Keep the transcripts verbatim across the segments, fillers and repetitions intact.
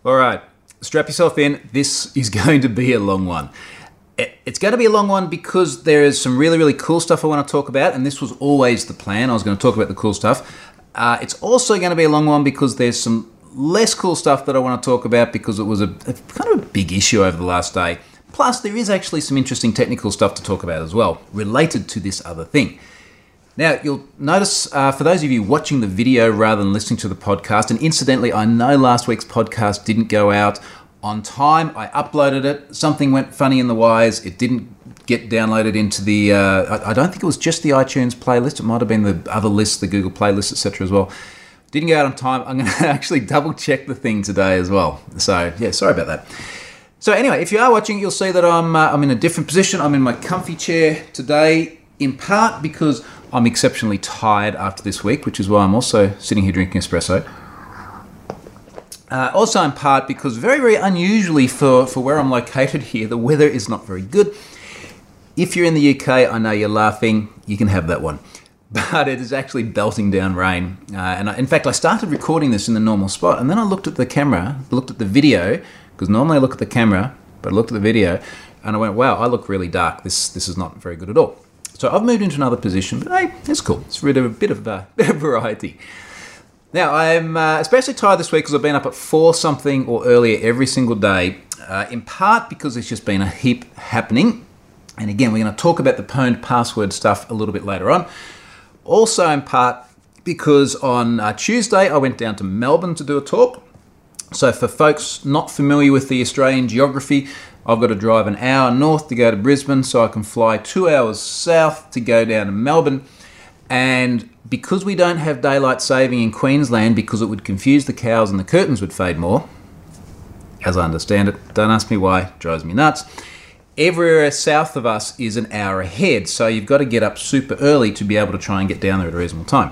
All right, strap yourself in. This is going to be a long one. It's going to be a long one because there is some really, really cool stuff I want to talk about, and this was always the plan. I was going to talk about the cool stuff. Uh, it's also going to be a long one because there's some less cool stuff that I want to talk about because it was a, a kind of a big issue over the last day. Plus, there is actually some interesting technical stuff to talk about as well, related to this other thing. Now, you'll notice, uh, for those of you watching the video rather than listening to the podcast, and incidentally, I know last week's podcast didn't go out on time. I uploaded it. Something went funny in the wires. It didn't get downloaded into the, uh, I, I don't think it was just the iTunes playlist. It might have been the other lists, the Google playlist, et cetera as well. Didn't go out on time. I'm going to actually double check the thing today as well. So, yeah, sorry about that. So anyway, if you are watching, you'll see that I'm, uh, I'm in a different position. I'm in my comfy chair today, in part because I'm exceptionally tired after this week, which is why I'm also sitting here drinking espresso. Uh, also in part because very, very unusually for, for where I'm located here, the weather is not very good. If you're in the U K, I know you're laughing. You can have that one. But it is actually belting down rain. Uh, and I, in fact, I started recording this in the normal spot, and then I looked at the camera, looked at the video, because normally I look at the camera, but I looked at the video, and I went, wow, I look really dark. This this is not very good at all. So I've moved into another position, but hey, it's cool. It's rid of a bit of, uh, bit of variety. Now, I'm uh, especially tired this week because I've been up at four something or earlier every single day, uh, in part because there's just been a heap happening. And again, we're going to talk about the pwned password stuff a little bit later on. Also in part because on uh, Tuesday, I went down to Melbourne to do a talk. So for folks not familiar with the Australian geography, I've got to drive an hour north to go to Brisbane so I can fly two hours south to go down to Melbourne. And because we don't have daylight saving in Queensland, because it would confuse the cows and the curtains would fade more, as I understand it, don't ask me why, it drives me nuts, everywhere south of us is an hour ahead, so you've got to get up super early to be able to try and get down there at a reasonable time.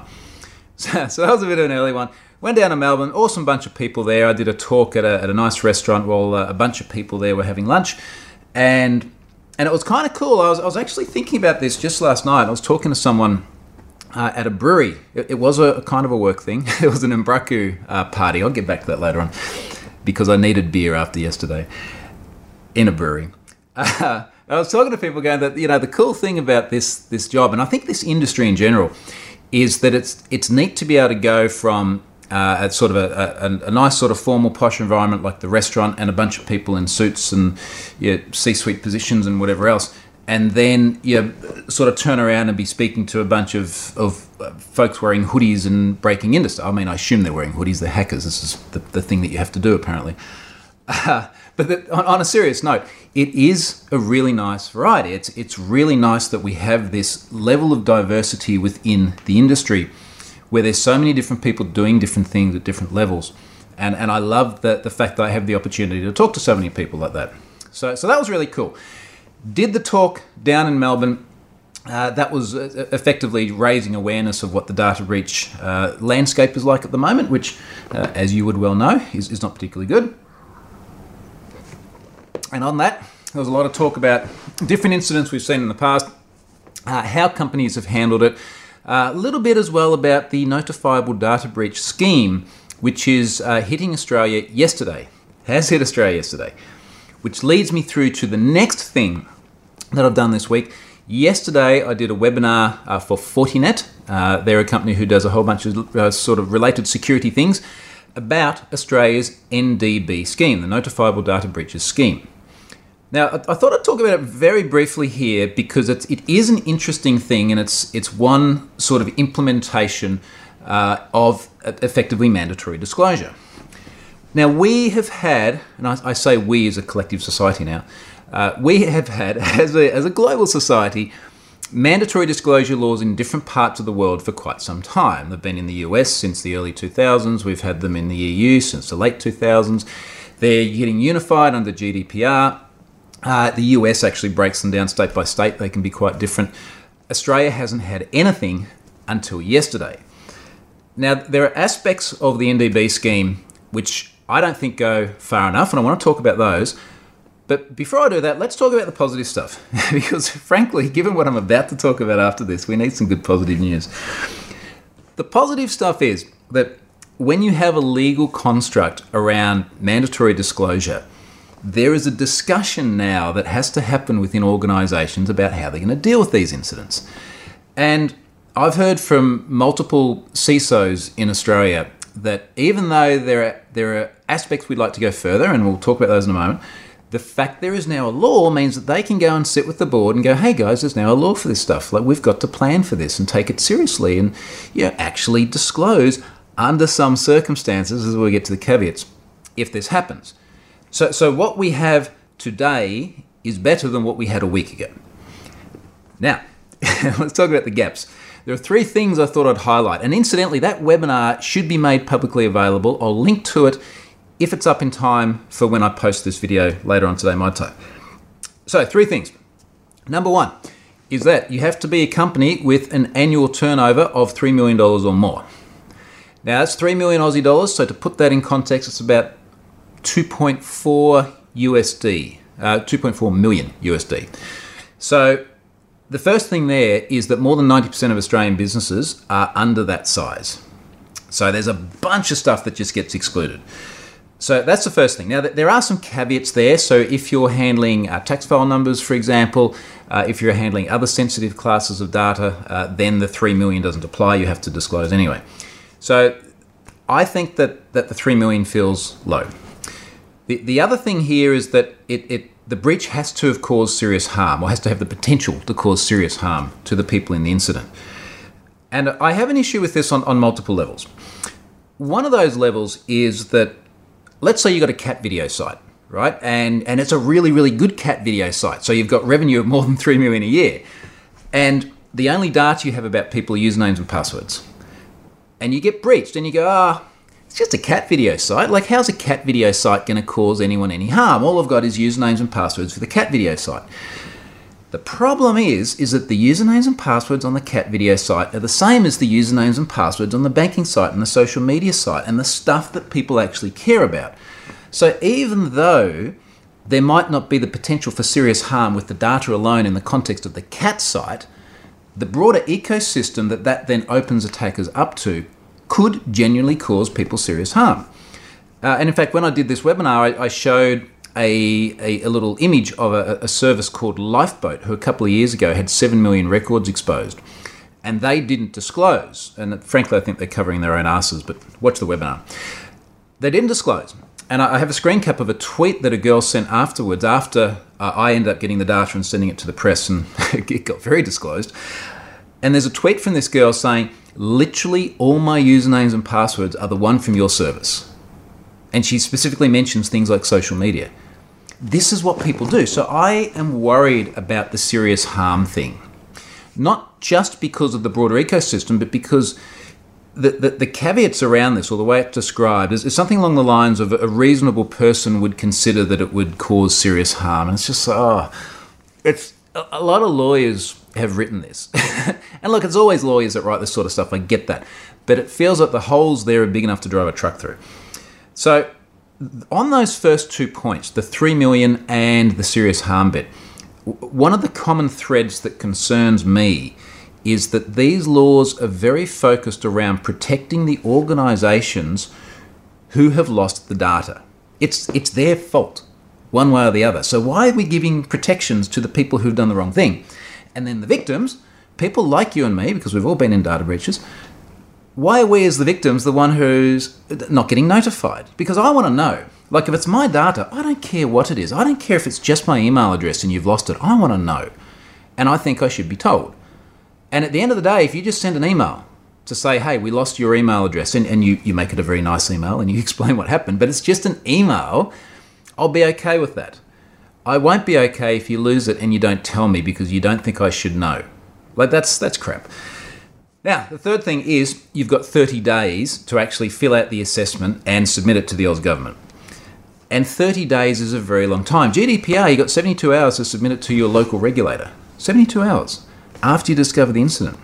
So, so that was a bit of an early one. Went down to Melbourne, awesome bunch of people there. I did a talk at a, at a nice restaurant while uh, a bunch of people there were having lunch, and and it was kind of cool. I was, I was actually thinking about this just last night. I was talking to someone Uh, at a brewery. It, it was a, a kind of a work thing. It was an Embraku uh, party. I'll get back to that later on because I needed beer after yesterday in a brewery. Uh, I was talking to people going that, you know, the cool thing about this this job, and I think this industry in general, is that it's it's neat to be able to go from uh, a sort of a, a, a nice sort of formal posh environment like the restaurant and a bunch of people in suits and you know, C-suite positions and whatever else, and then you sort of turn around and be speaking to a bunch of, of folks wearing hoodies and breaking into stuff. I mean, I assume they're wearing hoodies. They're hackers. This is the, the thing that you have to do, apparently. Uh, but the, on, on a serious note, it is a really nice variety. It's it's really nice that we have this level of diversity within the industry where there's so many different people doing different things at different levels. And and I love the, the fact that I have the opportunity to talk to so many people like that. So so that was really cool. Did the talk down in Melbourne. Uh, that was uh, effectively raising awareness of what the data breach uh, landscape is like at the moment, which, uh, as you would well know, is, is not particularly good. And on that, there was a lot of talk about different incidents we've seen in the past, uh, how companies have handled it, uh, a little bit as well about the notifiable data breach scheme, which is uh, hitting Australia yesterday, has hit Australia yesterday, which leads me through to the next thing that I've done this week. Yesterday, I did a webinar uh, for Fortinet. Uh, they're a company who does a whole bunch of uh, sort of related security things about Australia's N D B scheme, the Notifiable Data Breaches Scheme. Now, I, I thought I'd talk about it very briefly here because it's, it is an interesting thing, and it's it's one sort of implementation uh, of effectively mandatory disclosure. Now, we have had, and I, I say we as a collective society now, Uh, we have had, as a, as a global society, mandatory disclosure laws in different parts of the world for quite some time. They've been in the U S since the early two thousands. We've had them in the E U since the late two thousands. They're getting unified under G D P R. Uh, the U S actually breaks them down state by state. They can be quite different. Australia hasn't had anything until yesterday. Now, there are aspects of the N D B scheme which I don't think go far enough, and I want to talk about those. But before I do that, let's talk about the positive stuff. Because frankly, given what I'm about to talk about after this, we need some good positive news. The positive stuff is that when you have a legal construct around mandatory disclosure, there is a discussion now that has to happen within organisations about how they're going to deal with these incidents. And I've heard from multiple C I S Os in Australia that even though there are, there are aspects we'd like to go further, and we'll talk about those in a moment, the fact there is now a law means that they can go and sit with the board and go, hey guys, there's now a law for this stuff. Like, we've got to plan for this and take it seriously and, you know, actually disclose under some circumstances, as we get to the caveats, if this happens. So, so what we have today is better than what we had a week ago. Now, let's talk about the gaps. There are three things I thought I'd highlight. And incidentally, that webinar should be made publicly available. I'll link to it if it's up in time for when I post this video later on today, my time. So, three things. Number one is that you have to be a company with an annual turnover of three million dollars or more. Now, that's three million Aussie dollars. So to put that in context, it's about two point four U S D, uh, two point four million U S D. So the first thing there is that more than ninety percent of Australian businesses are under that size. So there's a bunch of stuff that just gets excluded. So that's the first thing. Now, there are some caveats there. So if you're handling uh, tax file numbers, for example, uh, if you're handling other sensitive classes of data, uh, then the three million doesn't apply. You have to disclose anyway. So I think that, that the three million feels low. The, the other thing here is that it, it the breach has to have caused serious harm, or has to have the potential to cause serious harm to the people in the incident. And I have an issue with this on, on multiple levels. One of those levels is that, let's say you've got a cat video site, right? And, and it's a really, really good cat video site. So you've got revenue of more than three million a year. And the only data you have about people are usernames and passwords. And you get breached and you go, ah, oh, it's just a cat video site. Like, how's a cat video site going to cause anyone any harm? All I've got is usernames and passwords for the cat video site. The problem is, is that the usernames and passwords on the cat video site are the same as the usernames and passwords on the banking site and the social media site and the stuff that people actually care about. So even though there might not be the potential for serious harm with the data alone in the context of the cat site, the broader ecosystem that that then opens attackers up to could genuinely cause people serious harm. Uh, and in fact, when I did this webinar, I, I showed a, a, a little image of a, a service called Lifeboat, who a couple of years ago had seven million records exposed. And they didn't disclose. And frankly, I think they're covering their own asses, but watch the webinar. They didn't disclose. And I have a screen cap of a tweet that a girl sent afterwards, after uh, I ended up getting the data and sending it to the press, and it got very disclosed. And there's a tweet from this girl saying, literally all my usernames and passwords are the one from your service. And she specifically mentions things like social media. This is what people do. So I am worried about the serious harm thing. Not just because of the broader ecosystem, but because the, the, the caveats around this, or the way it's described, is, is something along the lines of a reasonable person would consider that it would cause serious harm. And it's just, oh, it's a, a lot of lawyers have written this. And look, it's always lawyers that write this sort of stuff. I get that. But it feels like the holes there are big enough to drive a truck through. So on those first two points, the three million and the serious harm bit, one of the common threads that concerns me is that these laws are very focused around protecting the organisations who have lost the data. It's, it's their fault, one way or the other. So why are we giving protections to the people who've done the wrong thing? And then the victims, people like you and me, because we've all been in data breaches, why are we as the victims the one who's not getting notified? Because I want to know. Like, if it's my data, I don't care what it is. I don't care if it's just my email address and you've lost it. I want to know. And I think I should be told. And at the end of the day, if you just send an email to say, hey, we lost your email address, and, and you, you make it a very nice email and you explain what happened, but it's just an email, I'll be okay with that. I won't be okay if you lose it and you don't tell me because you don't think I should know. Like, that's that's crap. Now, the third thing is you've got thirty days to actually fill out the assessment and submit it to the Oz government. And thirty days is a very long time. G D P R, you've got seventy-two hours to submit it to your local regulator. seventy-two hours after you discover the incident.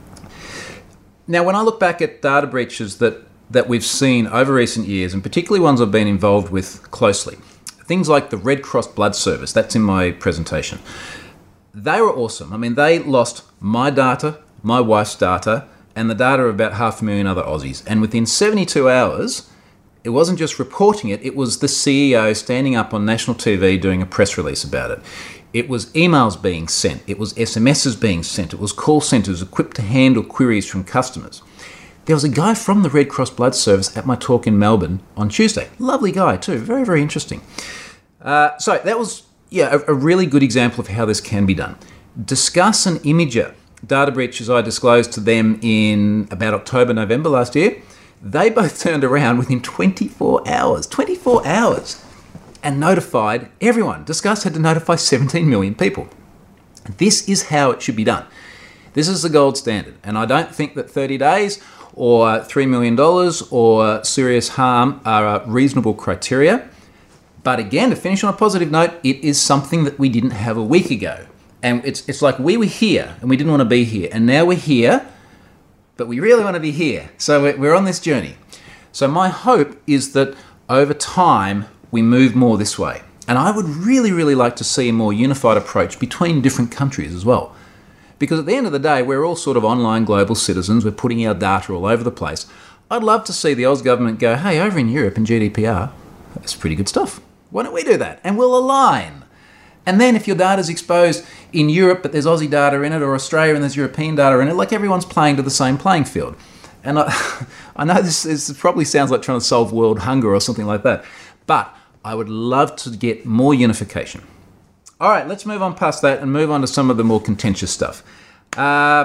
Now, when I look back at data breaches that, that we've seen over recent years, and particularly ones I've been involved with closely, things like the Red Cross Blood Service, that's in my presentation. They were awesome. I mean, they lost my data, my wife's data, and the data of about half a million other Aussies. And within seventy-two hours, it wasn't just reporting it, it was the C E O standing up on national T V doing a press release about it. It was emails being sent, it was S M Ses being sent, it was call centres equipped to handle queries from customers. There was a guy from the Red Cross Blood Service at my talk in Melbourne on Tuesday. Lovely guy too, very, very interesting. Uh, so that was yeah a, a really good example of how this can be done. Disqus and Imager, data breaches I disclosed to them in about October, November last year. They both turned around within twenty-four hours, twenty-four hours, and notified everyone. Disqus had to notify seventeen million people. This is how it should be done. This is the gold standard, and I don't think that thirty days or three million dollars or serious harm are reasonable criteria. But again, to finish on a positive note, it is something that we didn't have a week ago. And it's it's like we were here and we didn't want to be here, and now we're here, but we really want to be here. So we're on this journey. So my hope is that over time we move more this way. And I would really, really like to see a more unified approach between different countries as well. Because at the end of the day, we're all sort of online global citizens. We're putting our data all over the place. I'd love to see the Oz government go, hey, over in Europe and G D P R, that's pretty good stuff. Why don't we do that? And we'll align. And then if your data's exposed in Europe, but there's Aussie data in it, or Australia and there's European data in it, like everyone's playing to the same playing field. And I, I know this, this probably sounds like trying to solve world hunger or something like that, but I would love to get more unification. All right, let's move on past that and move on to some of the more contentious stuff. Uh,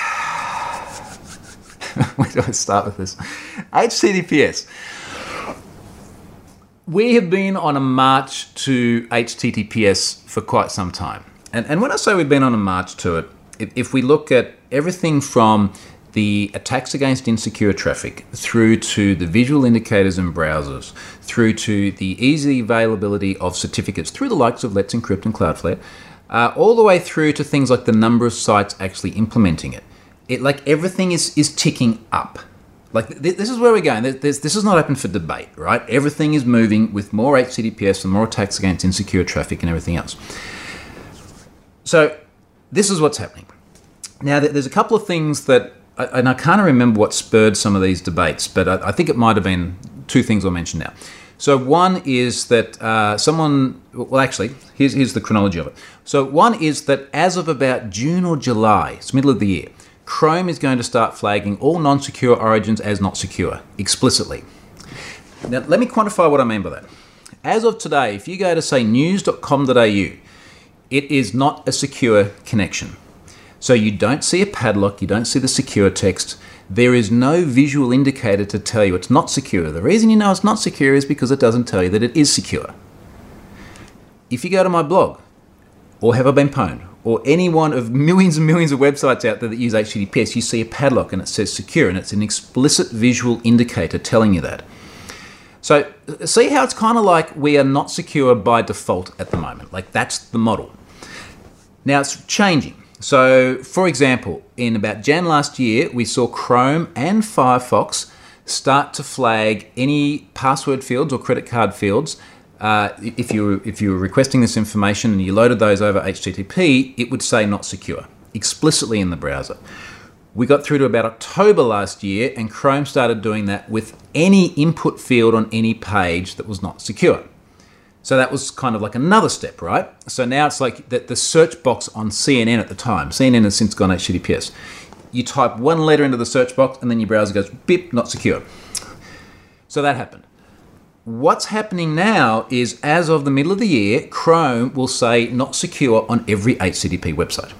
where do I start with this? H T T P S. We have been on a march to H T T P S for quite some time. And, and when I say we've been on a march to it, if, if we look at everything from the attacks against insecure traffic, through to the visual indicators in browsers, through to the easy availability of certificates through the likes of Let's Encrypt and Cloudflare, uh, all the way through to things like the number of sites actually implementing it. It like everything is, is ticking up. Like th- this is where we're going. There's, this is not open for debate, right? Everything is moving with more H T T P S and more attacks against insecure traffic and everything else. So this is what's happening. Now, there's a couple of things that, and I can't remember what spurred some of these debates, but I think it might have been two things I'll mention now. So one is that uh, someone, well actually, here's, here's the chronology of it. So one is that as of about June or July, it's middle of the year, Chrome is going to start flagging all non-secure origins as not secure, explicitly. Now, let me quantify what I mean by that. As of today, if you go to, say, news dot com dot a u, it is not a secure connection. So you don't see a padlock, you don't see the secure text. There is no visual indicator to tell you it's not secure. The reason you know it's not secure is because it doesn't tell you that it is secure. If you go to my blog, or Have I Been Pwned, or any one of millions and millions of websites out there that use H T T P S, you see a padlock and it says secure, and it's an explicit visual indicator telling you that. So see how it's kind of like we are not secure by default at the moment. Like that's the model. Now it's changing. So for example, in about Jan last year, we saw Chrome and Firefox start to flag any password fields or credit card fields. Uh, if you were, if you were requesting this information and you loaded those over H T T P, it would say not secure, explicitly in the browser. We got through to about October last year and Chrome started doing that with any input field on any page that was not secure. So that was kind of like another step, right? So now it's like the, the search box on C N N at the time. C N N has since gone H T T P S. You type one letter into the search box and then your browser goes, beep, not secure. So that happened. What's happening now is as of the middle of the year, Chrome will say not secure on every H T T P website.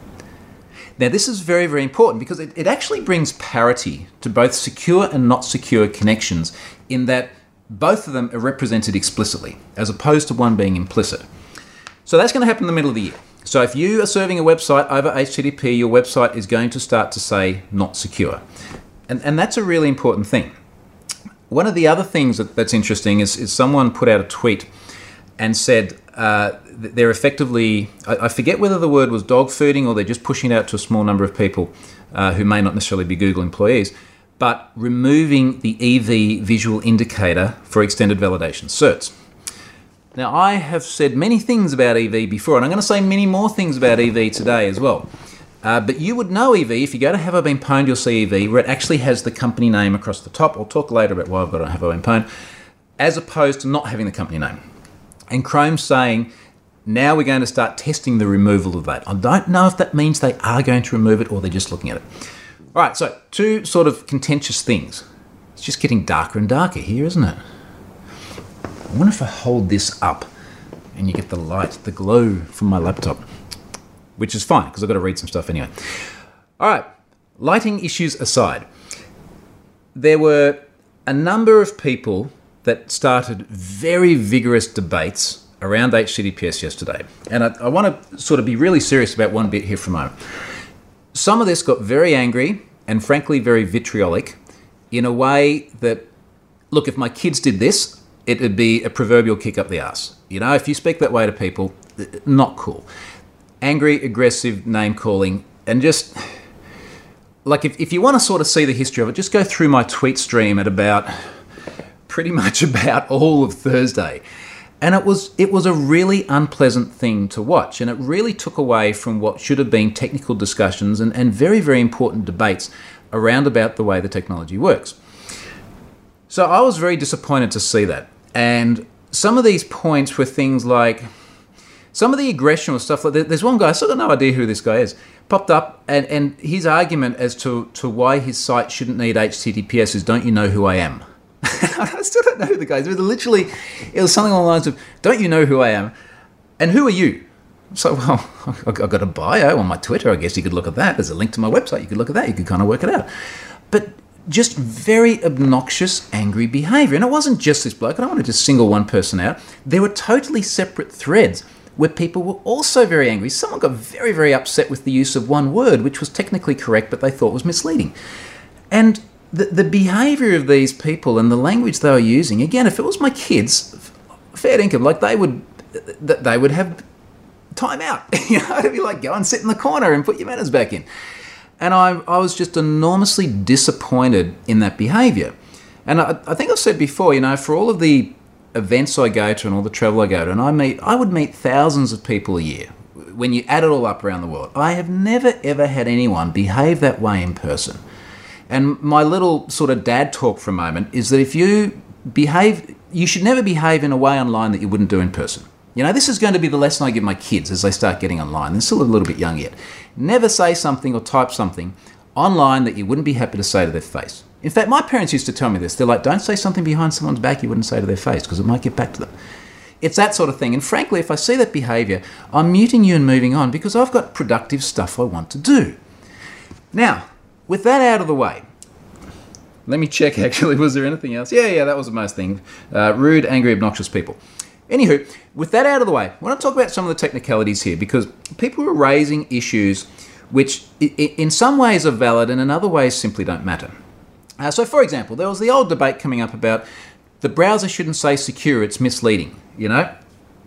Now this is very, very important because it, it actually brings parity to both secure and not secure connections in that both of them are represented explicitly as opposed to one being implicit. So that's going to happen in the middle of the year. So if you are serving a website over H T T P, your website is going to start to say not secure. And, and that's a really important thing. One of the other things that, that's interesting is, is someone put out a tweet and said uh, they're effectively, I, I forget whether the word was dog fooding or they're just pushing it out to a small number of people uh, who may not necessarily be Google employees, but removing the E V visual indicator for extended validation certs. Now, I have said many things about E V before, and I'm going to say many more things about E V today as well. Uh, but you would know E V, if you go to Have I Been Pwned, you'll see E V, where it actually has the company name across the top. I'll talk later about why I've got it on Have I Been Pwned, as opposed to not having the company name. And Chrome's saying, now we're going to start testing the removal of that. I don't know if that means they are going to remove it or they're just looking at it. All right, so two sort of contentious things. It's just getting darker and darker here, isn't it? I wonder if I hold this up and you get the light, the glow from my laptop, which is fine because I've got to read some stuff anyway. All right, lighting issues aside, there were a number of people that started very vigorous debates around H T T P S yesterday. And I, I want to sort of be really serious about one bit here for a moment. Some of this got very angry and frankly very vitriolic in a way that, look, if my kids did this, it would be a proverbial kick up the arse. You know, if you speak that way to people, not cool. Angry, aggressive, name calling, and just, like if, if you want to sort of see the history of it, just go through my tweet stream at about, pretty much about all of Thursday. And it was it was a really unpleasant thing to watch, and it really took away from what should have been technical discussions and, and very, very important debates around about the way the technology works. So I was very disappointed to see that. And some of these points were things like, some of the aggression was stuff like, there's one guy, I still got no idea who this guy is, popped up, and, and his argument as to, to why his site shouldn't need H T T P S is, don't you know who I am? I still don't know who the guy is. It was literally, it was something along the lines of, don't you know who I am? And who are you? So, well, I've got a bio on my Twitter. I guess you could look at that. There's a link to my website. You could look at that. You could kind of work it out. But just very obnoxious, angry behavior. And it wasn't just this bloke. I don't want to just single one person out. There were totally separate threads where people were also very angry. Someone got very, very upset with the use of one word, which was technically correct, but they thought was misleading. And The, the behaviour of these people and the language they were using, again, if it was my kids, fair income, like they would they would have time out. You know, it'd be like, go and sit in the corner and put your manners back in. And I, I was just enormously disappointed in that behaviour. And I, I think I've said before, you know, for all of the events I go to and all the travel I go to, and I meet, I would meet thousands of people a year. When you add it all up around the world, I have never, ever had anyone behave that way in person. And my little sort of dad talk for a moment is that if you behave, you should never behave in a way online that you wouldn't do in person. You know, this is going to be the lesson I give my kids as they start getting online. They're still a little bit young yet. Never say something or type something online that you wouldn't be happy to say to their face. In fact, my parents used to tell me this. They're like, don't say something behind someone's back you wouldn't say to their face because it might get back to them. It's that sort of thing. And frankly, if I see that behaviour, I'm muting you and moving on because I've got productive stuff I want to do. Now, with that out of the way, let me check actually, was there anything else? Yeah, yeah, that was the most thing. Uh, rude, angry, obnoxious people. Anywho, with that out of the way, I want to talk about some of the technicalities here because people are raising issues which in some ways are valid and in other ways simply don't matter. Uh, so for example, there was the old debate coming up about the browser shouldn't say secure, it's misleading, you know?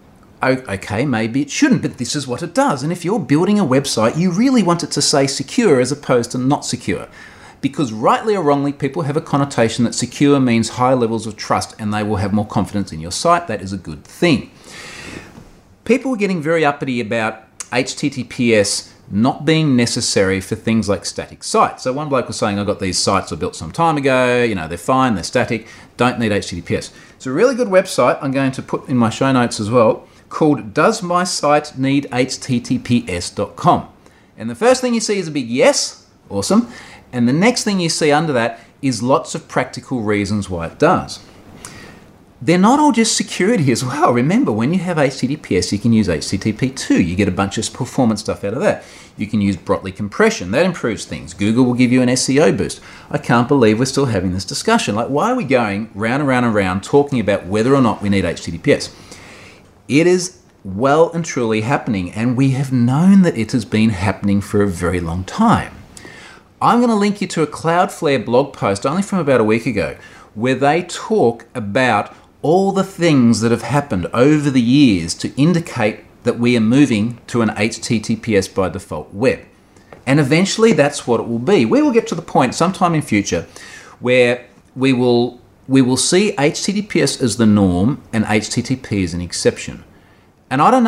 Okay, maybe it shouldn't, but this is what it does. And if you're building a website, you really want it to say secure as opposed to not secure. Because rightly or wrongly, people have a connotation that secure means high levels of trust and they will have more confidence in your site. That is a good thing. People are getting very uppity about H T T P S not being necessary for things like static sites. So one bloke was saying, I've got these sites I built some time ago, you know, they're fine, they're static, don't need H T T P S. It's a really good website I'm going to put in my show notes as well, called does my site need H T T P S dot com. And the first thing you see is a big yes, awesome. And the next thing you see under that is lots of practical reasons why it does. They're not all just security as well. Remember, when you have H T T P S, you can use H T T P two. You get a bunch of performance stuff out of that. You can use Brotli compression. That improves things. Google will give you an S E O boost. I can't believe we're still having this discussion. Like, why are we going round and round and round talking about whether or not we need H T T P S? It is well and truly happening, and we have known that it has been happening for a very long time. I'm going to link you to a Cloudflare blog post only from about a week ago where they talk about all the things that have happened over the years to indicate that we are moving to an H T T P S by default web. And eventually that's what it will be. We will get to the point sometime in future where we will, we will see H T T P S as the norm and H T T P as an exception. And I don't know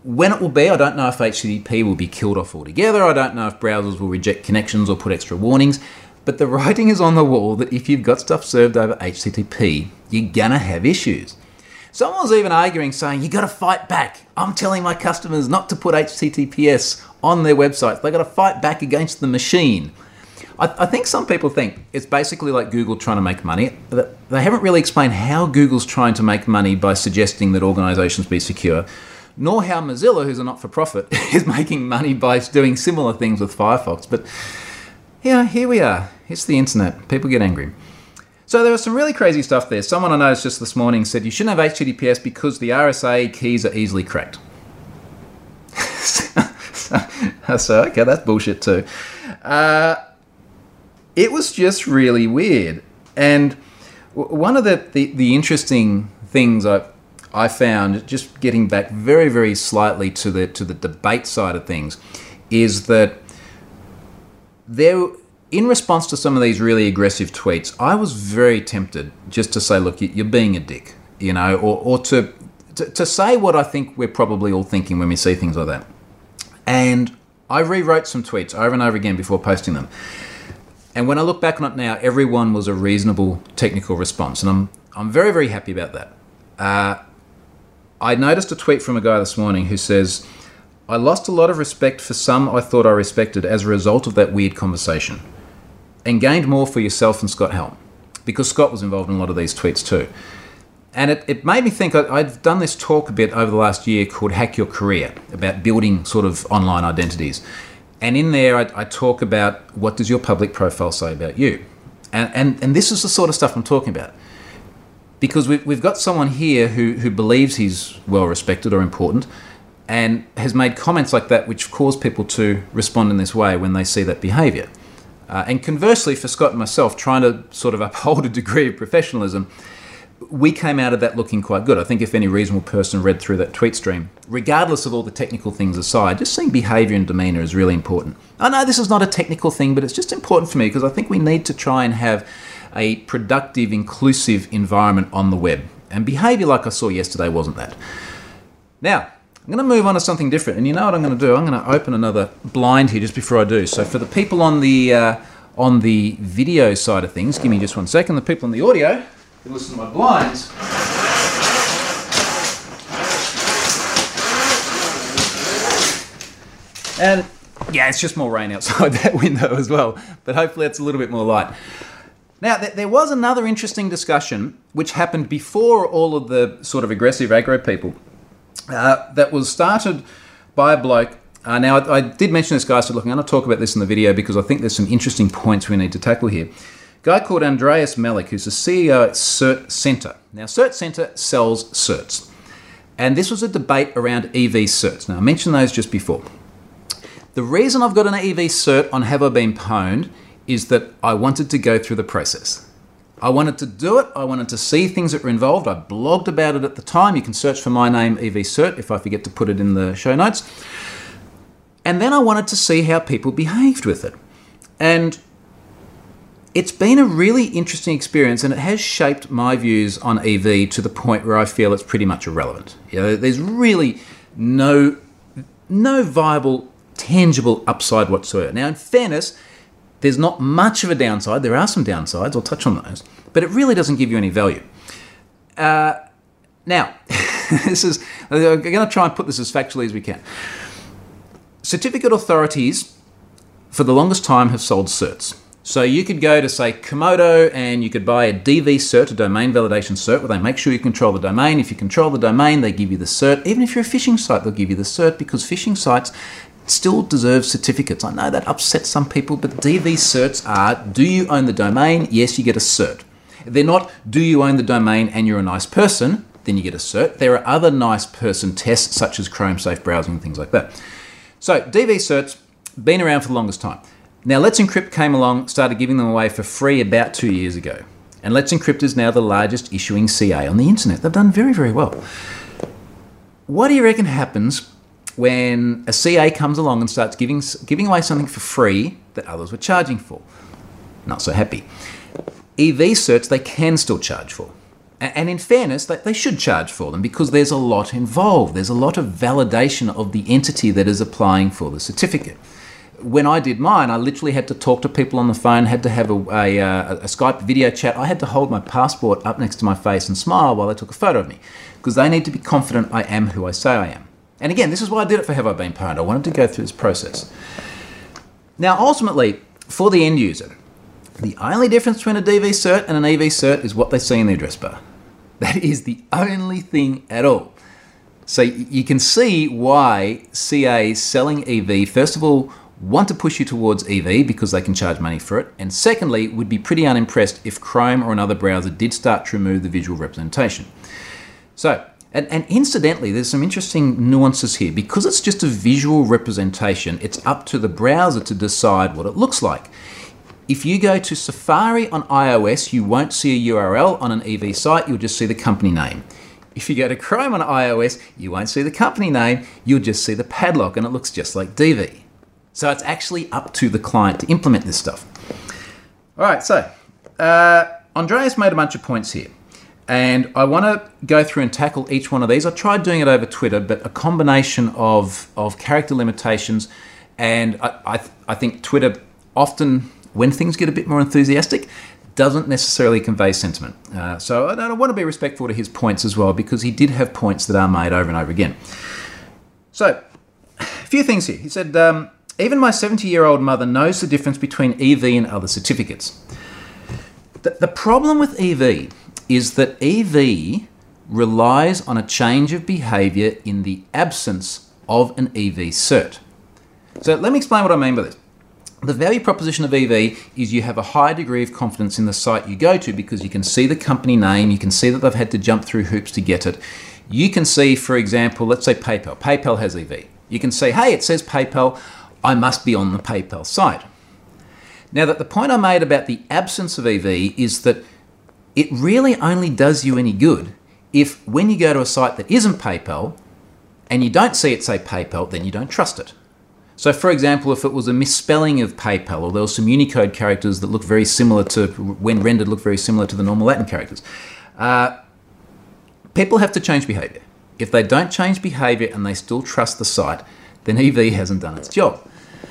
When it will be, I don't know if H T T P will be killed off altogether. I don't know if browsers will reject connections or put extra warnings. But the writing is on the wall that if you've got stuff served over H T T P, you're gonna have issues. Someone was even arguing, saying, you got to fight back. I'm telling my customers not to put H T T P S on their websites. They got to fight back against the machine. I, I think some people think it's basically like Google trying to make money. They haven't really explained how Google's trying to make money by suggesting that organizations be secure, nor how Mozilla, who's a not-for-profit, is making money by doing similar things with Firefox. But yeah, here we are. It's the internet. People get angry. So there was some really crazy stuff there. Someone I noticed just this morning said you shouldn't have H T T P S because the R S A keys are easily cracked. so, so, okay, that's bullshit too. Uh, it was just really weird. And w- one of the, the, the interesting things I I found, just getting back very, very slightly to the to the debate side of things, is that there, in response to some of these really aggressive tweets, I was very tempted just to say, look, you're being a dick, you know, or, or to, to to say what I think we're probably all thinking when we see things like that. And I rewrote some tweets over and over again before posting them. And when I look back on it now, everyone was a reasonable technical response. And I'm I'm very, very happy about that. Uh, I noticed a tweet from a guy this morning who says, I lost a lot of respect for some I thought I respected as a result of that weird conversation, and gained more for yourself and Scott Helm, because Scott was involved in a lot of these tweets too. And it, it made me think, I, I've done this talk a bit over the last year called Hack Your Career, about building sort of online identities. And in there, I, I talk about what does your public profile say about you? And, and, and this is the sort of stuff I'm talking about. Because we've, we've got someone here who, who believes he's well-respected or important and has made comments like that which cause people to respond in this way when they see that behaviour. Uh, and conversely, for Scott and myself, trying to sort of uphold a degree of professionalism, we came out of that looking quite good. I think if any reasonable person read through that tweet stream, regardless of all the technical things aside, just seeing behaviour and demeanour is really important. I know this is not a technical thing, but it's just important for me because I think we need to try and have a productive, inclusive environment on the web. And behaviour, like I saw yesterday, wasn't that. Now, I'm going to move on to something different. And you know what I'm going to do? I'm going to open another blind here just before I do. So for the people on the uh, on the video side of things, give me just one second. The people on the audio, who listen to my blinds. And yeah, it's just more rain outside that window as well. But hopefully it's a little bit more light. Now, there was another interesting discussion which happened before all of the sort of aggressive aggro people uh, that was started by a bloke. Uh, now, I, I did mention this guy, so look, I'm going to talk about this in the video because I think there's some interesting points we need to tackle here. A guy called Andreas Malik, who's the C E O at Cert Center. Now, Cert Center sells certs. And this was a debate around E V certs. Now, I mentioned those just before. The reason I've got an E V cert on Have I Been Pwned is that I wanted to go through the process. I wanted to do it. I wanted to see things that were involved. I blogged about it at the time. You can search for my name, E V Cert, if I forget to put it in the show notes. And then I wanted to see how people behaved with it. And it's been a really interesting experience, and it has shaped my views on E V to the point where I feel it's pretty much irrelevant. You know, there's really no, no viable, tangible upside whatsoever. Now, in fairness, there's not much of a downside. There are some downsides. I'll touch on those. But it really doesn't give you any value. Uh, now, this is, I'm going to try and put this as factually as we can. Certificate authorities, for the longest time, have sold certs. So you could go to, say, Komodo, and you could buy a D V cert, a domain validation cert, where they make sure you control the domain. If you control the domain, they give you the cert. Even if you're a phishing site, they'll give you the cert, because phishing sites still deserve certificates. I know that upsets some people, but D V certs are, do you own the domain? Yes, you get a cert. They're not, do you own the domain and you're a nice person? Then you get a cert. There are other nice person tests, such as Chrome Safe Browsing and things like that. So D V certs, been around for the longest time. Now, Let's Encrypt came along, started giving them away for free about two years ago. And Let's Encrypt is now the largest issuing C A on the internet. They've done very, very well. What do you reckon happens when a C A comes along and starts giving giving away something for free that others were charging for? Not so happy. E V certs they can still charge for. And in fairness, they should charge for them because there's a lot involved. There's a lot of validation of the entity that is applying for the certificate. When I did mine, I literally had to talk to people on the phone, had to have a, a, a Skype video chat. I had to hold my passport up next to my face and smile while they took a photo of me because they need to be confident I am who I say I am. And again, this is why I did it for Have I Been Pwned. I wanted to go through this process. Now, ultimately, for the end user, the only difference between a D V cert and an E V cert is what they see in the address bar. That is the only thing at all. So you can see why C As selling E V, first of all, want to push you towards E V because they can charge money for it. And secondly, would be pretty unimpressed if Chrome or another browser did start to remove the visual representation. So, and, and incidentally, there's some interesting nuances here. Because it's just a visual representation, it's up to the browser to decide what it looks like. If you go to Safari on iOS, you won't see a U R L on an E V site, you'll just see the company name. If you go to Chrome on iOS, you won't see the company name, you'll just see the padlock and it looks just like D V. So it's actually up to the client to implement this stuff. All right, so uh, Andreas made a bunch of points here. And I want to go through and tackle each one of these. I tried doing it over Twitter, but a combination of, of character limitations and I, I, I think Twitter often, when things get a bit more enthusiastic, doesn't necessarily convey sentiment. Uh, so I, I want to be respectful to his points as well because he did have points that are made over and over again. So, a few things here. He said, um, even my seventy-year-old mother knows the difference between E V and other certificates. The, the problem with E V is that E V relies on a change of behaviour in the absence of an E V cert. So let me explain what I mean by this. The value proposition of E V is you have a high degree of confidence in the site you go to because you can see the company name, you can see that they've had to jump through hoops to get it. You can see, for example, let's say PayPal. PayPal has E V. You can say, hey, it says PayPal, I must be on the PayPal site. Now, that the point I made about the absence of E V is that it really only does you any good if when you go to a site that isn't PayPal and you don't see it say PayPal, then you don't trust it. So, for example, if it was a misspelling of PayPal or there were some Unicode characters that look very similar to, when rendered, look very similar to the normal Latin characters, uh, people have to change behaviour. If they don't change behaviour and they still trust the site, then E V hasn't done its job.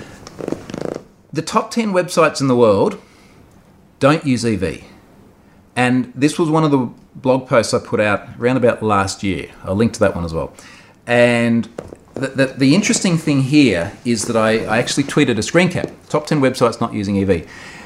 The top ten websites in the world don't use E V. And this was one of the blog posts I put out around about last year. I'll link to that one as well. And the, the, the interesting thing here is that I, I actually tweeted a screen cap. Top ten websites not using E V.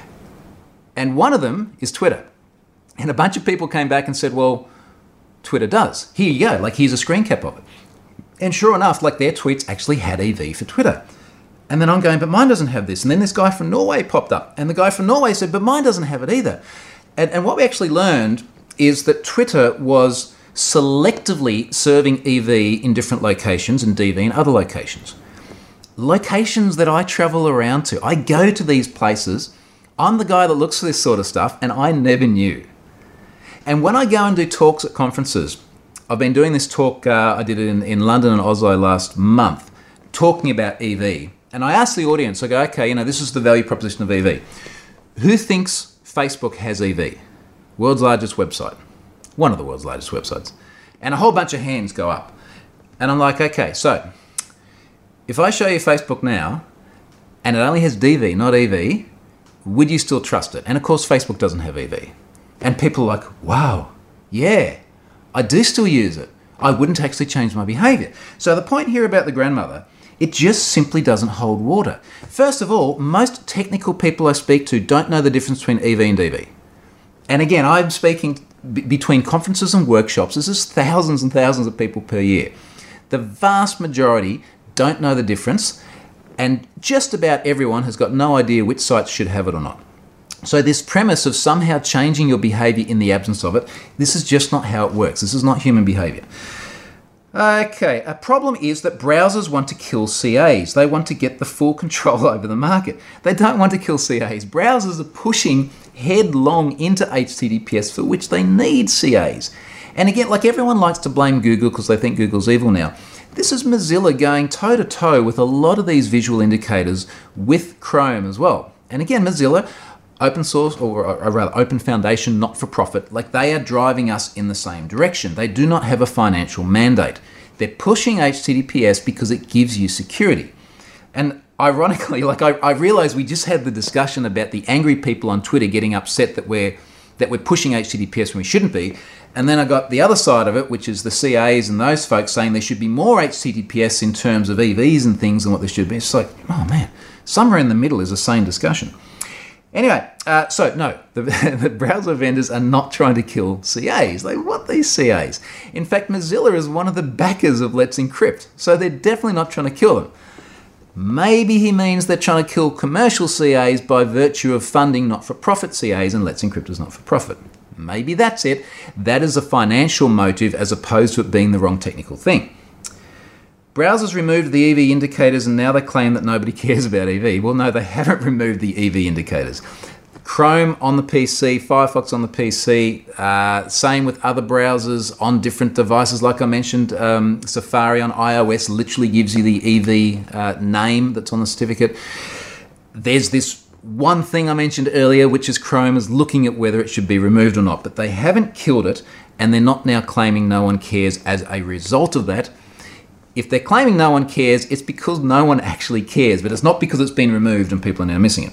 And one of them is Twitter. And a bunch of people came back and said, well, Twitter does. Here you go. Like, here's a screen cap of it. And sure enough, like, their tweets actually had E V for Twitter. And then I'm going, but mine doesn't have this. And then this guy from Norway popped up. And the guy from Norway said, but mine doesn't have it either. And, and what we actually learned is that Twitter was selectively serving E V in different locations and D V in other locations. Locations that I travel around to. I go to these places. I'm the guy that looks for this sort of stuff, and I never knew. And when I go and do talks at conferences, I've been doing this talk, uh, I did it in, in London and Oslo last month, talking about E V. And I asked the audience, I go, okay, you know, this is the value proposition of E V. Who thinks Facebook has E V? World's largest website. One of the world's largest websites. And a whole bunch of hands go up. And I'm like, okay, so if I show you Facebook now, and it only has D V, not E V, would you still trust it? And of course, Facebook doesn't have E V. And people are like, wow, yeah, I do still use it. I wouldn't actually change my behavior. So the point here about the grandmother, it just simply doesn't hold water. First of all, most technical people I speak to don't know the difference between E V and D V. And again, I'm speaking b- between conferences and workshops. This is thousands and thousands of people per year. The vast majority don't know the difference, and just about everyone has got no idea which sites should have it or not. So this premise of somehow changing your behavior in the absence of it, this is just not how it works. This is not human behavior. Okay, a problem is that browsers want to kill C As. They want to get the full control over the market. They don't want to kill C As. Browsers are pushing headlong into H T T P S, for which they need C As. And again, like, everyone likes to blame Google because they think Google's evil now. This is Mozilla going toe-to-toe with a lot of these visual indicators with Chrome as well. And again, Mozilla, open source, or, or rather open foundation, not-for-profit, like they are driving us in the same direction. They do not have a financial mandate. They're pushing H T T P S because it gives you security. And ironically, like I, I realize we just had the discussion about the angry people on Twitter getting upset that we're that we're pushing H T T P S when we shouldn't be. And then I got the other side of it, which is the C As and those folks saying there should be more H T T P S in terms of E Vs and things than what there should be. It's like, oh man, somewhere in the middle is a sane discussion. Anyway, uh, so no, the, the browser vendors are not trying to kill C As. They want these C As. In fact, Mozilla is one of the backers of Let's Encrypt, so they're definitely not trying to kill them. Maybe he means they're trying to kill commercial C As by virtue of funding not-for-profit C As, and Let's Encrypt is not-for-profit. Maybe that's it. That is a financial motive as opposed to it being the wrong technical thing. Browsers removed the E V indicators and now they claim that nobody cares about E V. Well, no, they haven't removed the E V indicators. Chrome on the P C, Firefox on the P C, uh, same with other browsers on different devices. Like I mentioned, um, Safari on iOS literally gives you the E V uh, name that's on the certificate. There's this one thing I mentioned earlier, which is Chrome is looking at whether it should be removed or not, but they haven't killed it, and they're not now claiming no one cares as a result of that. If they're claiming no one cares, it's because no one actually cares, but it's not because it's been removed and people are now missing it.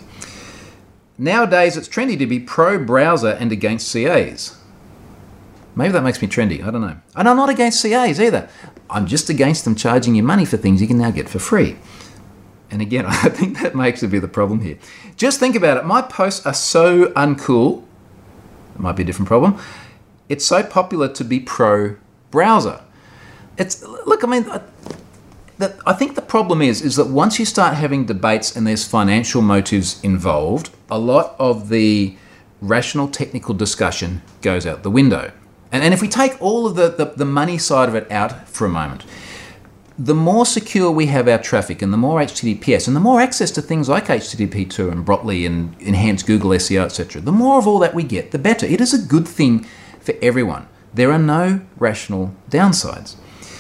Nowadays, it's trendy to be pro-browser and against C As. Maybe that makes me trendy, I don't know. And I'm not against C As either. I'm just against them charging you money for things you can now get for free. And again, I think that makes a bit of the problem here. Just think about it. My posts are so uncool. It might be a different problem. It's so popular to be pro-browser. It's look, I mean, I, that, I think the problem is, is that once you start having debates and there's financial motives involved, a lot of the rational technical discussion goes out the window. And, and if we take all of the, the, the money side of it out for a moment, the more secure we have our traffic and the more H T T P S and the more access to things like H T T P two and Brotli and enhanced Google S E O, et cetera, the more of all that we get, the better. It is a good thing for everyone. There are no rational downsides.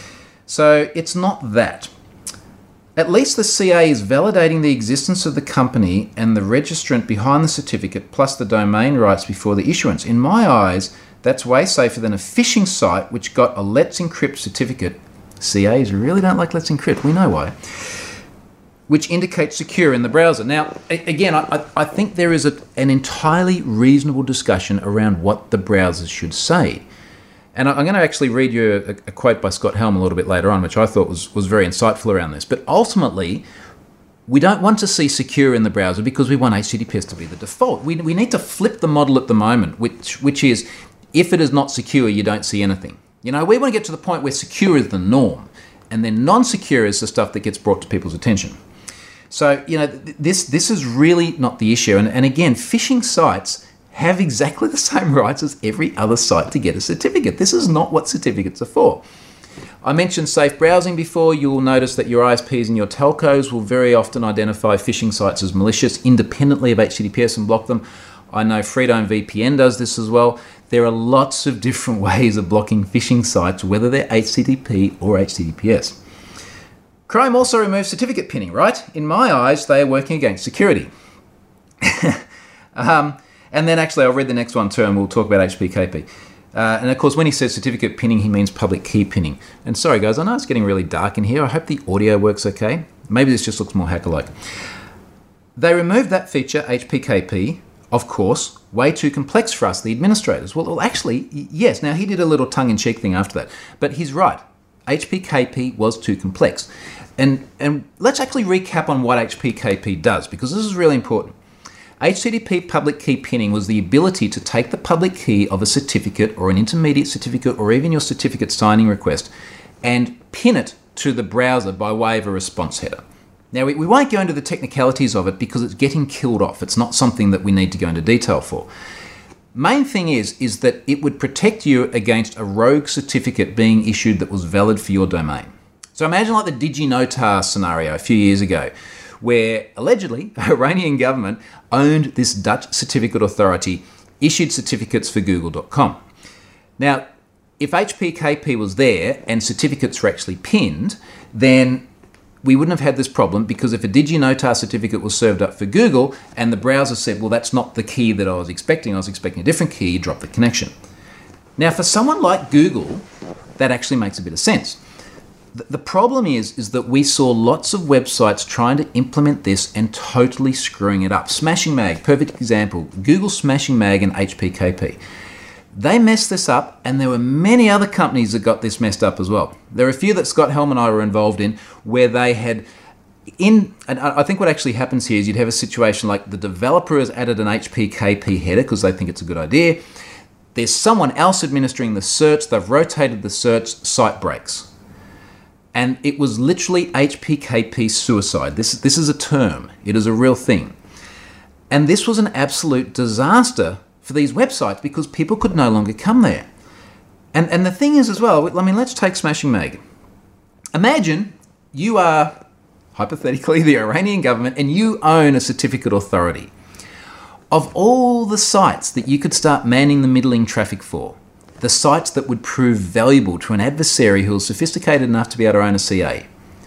So it's not that. At least the C A is validating the existence of the company and the registrant behind the certificate plus the domain rights before the issuance. In my eyes, that's way safer than a phishing site which got a Let's Encrypt certificate. C As really don't like Let's Encrypt, we know why. Which indicates secure in the browser. Now, again, I, I think there is a, an entirely reasonable discussion around what the browsers should say. And I'm going to actually read you a, a quote by Scott Helm a little bit later on, which I thought was, was very insightful around this. But ultimately, we don't want to see secure in the browser because we want H T T P S to be the default. We, we need to flip the model at the moment, which, which is, if it is not secure, you don't see anything. You know, we want to get to the point where secure is the norm, and then non-secure is the stuff that gets brought to people's attention. So, you know, this, this is really not the issue. And, and again, phishing sites have exactly the same rights as every other site to get a certificate. This is not what certificates are for. I mentioned safe browsing before. You will notice that your I S Ps and your telcos will very often identify phishing sites as malicious independently of H T T P S and block them. I know Freedom V P N does this as well. There are lots of different ways of blocking phishing sites, whether they're H T T P or H T T P S. Chrome also removes certificate pinning, right? In my eyes, they are working against security. um, And then actually, I'll read the next one too, and we'll talk about H P K P. Uh, and of course, when he says certificate pinning, he means public key pinning. And sorry guys, I know it's getting really dark in here. I hope the audio works okay. Maybe this just looks more hacker-like. They removed that feature, H P K P, of course, way too complex for us, the administrators. Well, well actually, yes. Now, he did a little tongue-in-cheek thing after that. But he's right. H P K P was too complex. And, and let's actually recap on what H P K P does, because this is really important. H T T P public key pinning was the ability to take the public key of a certificate or an intermediate certificate or even your certificate signing request and pin it to the browser by way of a response header. Now, we, we won't go into the technicalities of it because it's getting killed off. It's not something that we need to go into detail for. Main thing is, is that it would protect you against a rogue certificate being issued that was valid for your domain. So imagine like the DigiNotar scenario a few years ago, where allegedly the Iranian government owned this Dutch certificate authority, issued certificates for google dot com. Now, if H P K P was there and certificates were actually pinned, then we wouldn't have had this problem, because if a Did You Know Task certificate was served up for Google and the browser said, well, that's not the key that I was expecting, I was expecting a different key, you drop the connection. Now, for someone like Google, that actually makes a bit of sense. The problem is, is that we saw lots of websites trying to implement this and totally screwing it up. Smashing Mag, perfect example. Google Smashing Mag and H P K P. They messed this up, and there were many other companies that got this messed up as well. There are a few that Scott Helm and I were involved in where they had in, and I think what actually happens here is you'd have a situation like the developer has added an H P K P header because they think it's a good idea. There's someone else administering the search, they've rotated the search, site breaks. And it was literally H P K P suicide. This, this is a term. It is a real thing. And this was an absolute disaster for these websites because people could no longer come there. And, and the thing is as well, I mean, let's take Smashing Mag. Imagine you are, hypothetically, the Iranian government and you own a certificate authority. Of all the sites that you could start manning the middling traffic for, the sites that would prove valuable to an adversary who is sophisticated enough to be able to own a C A.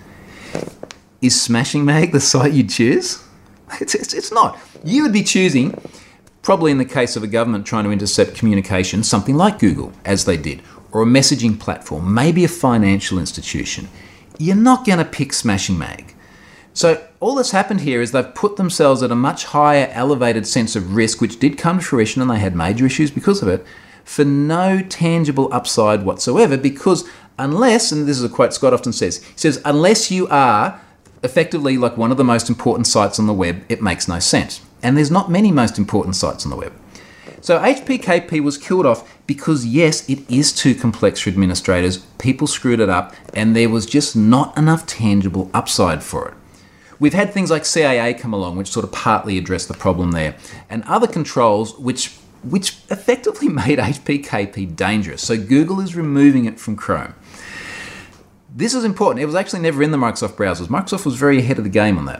Is Smashing Mag the site you'd choose? It's, it's, it's not. You would be choosing, probably in the case of a government trying to intercept communication, something like Google, as they did, or a messaging platform, maybe a financial institution. You're not going to pick Smashing Mag. So all that's happened here is they've put themselves at a much higher elevated sense of risk, which did come to fruition, and they had major issues because of it, for no tangible upside whatsoever, because unless, and this is a quote Scott often says, he says, unless you are effectively like one of the most important sites on the web, it makes no sense. And there's not many most important sites on the web. So H P K P was killed off because, yes, it is too complex for administrators, people screwed it up, and there was just not enough tangible upside for it. We've had things like C A A come along, which sort of partly addressed the problem there, and other controls which which effectively made H P K P dangerous. So Google is removing it from Chrome. This is important. It was actually never in the Microsoft browsers. Microsoft was very ahead of the game on that.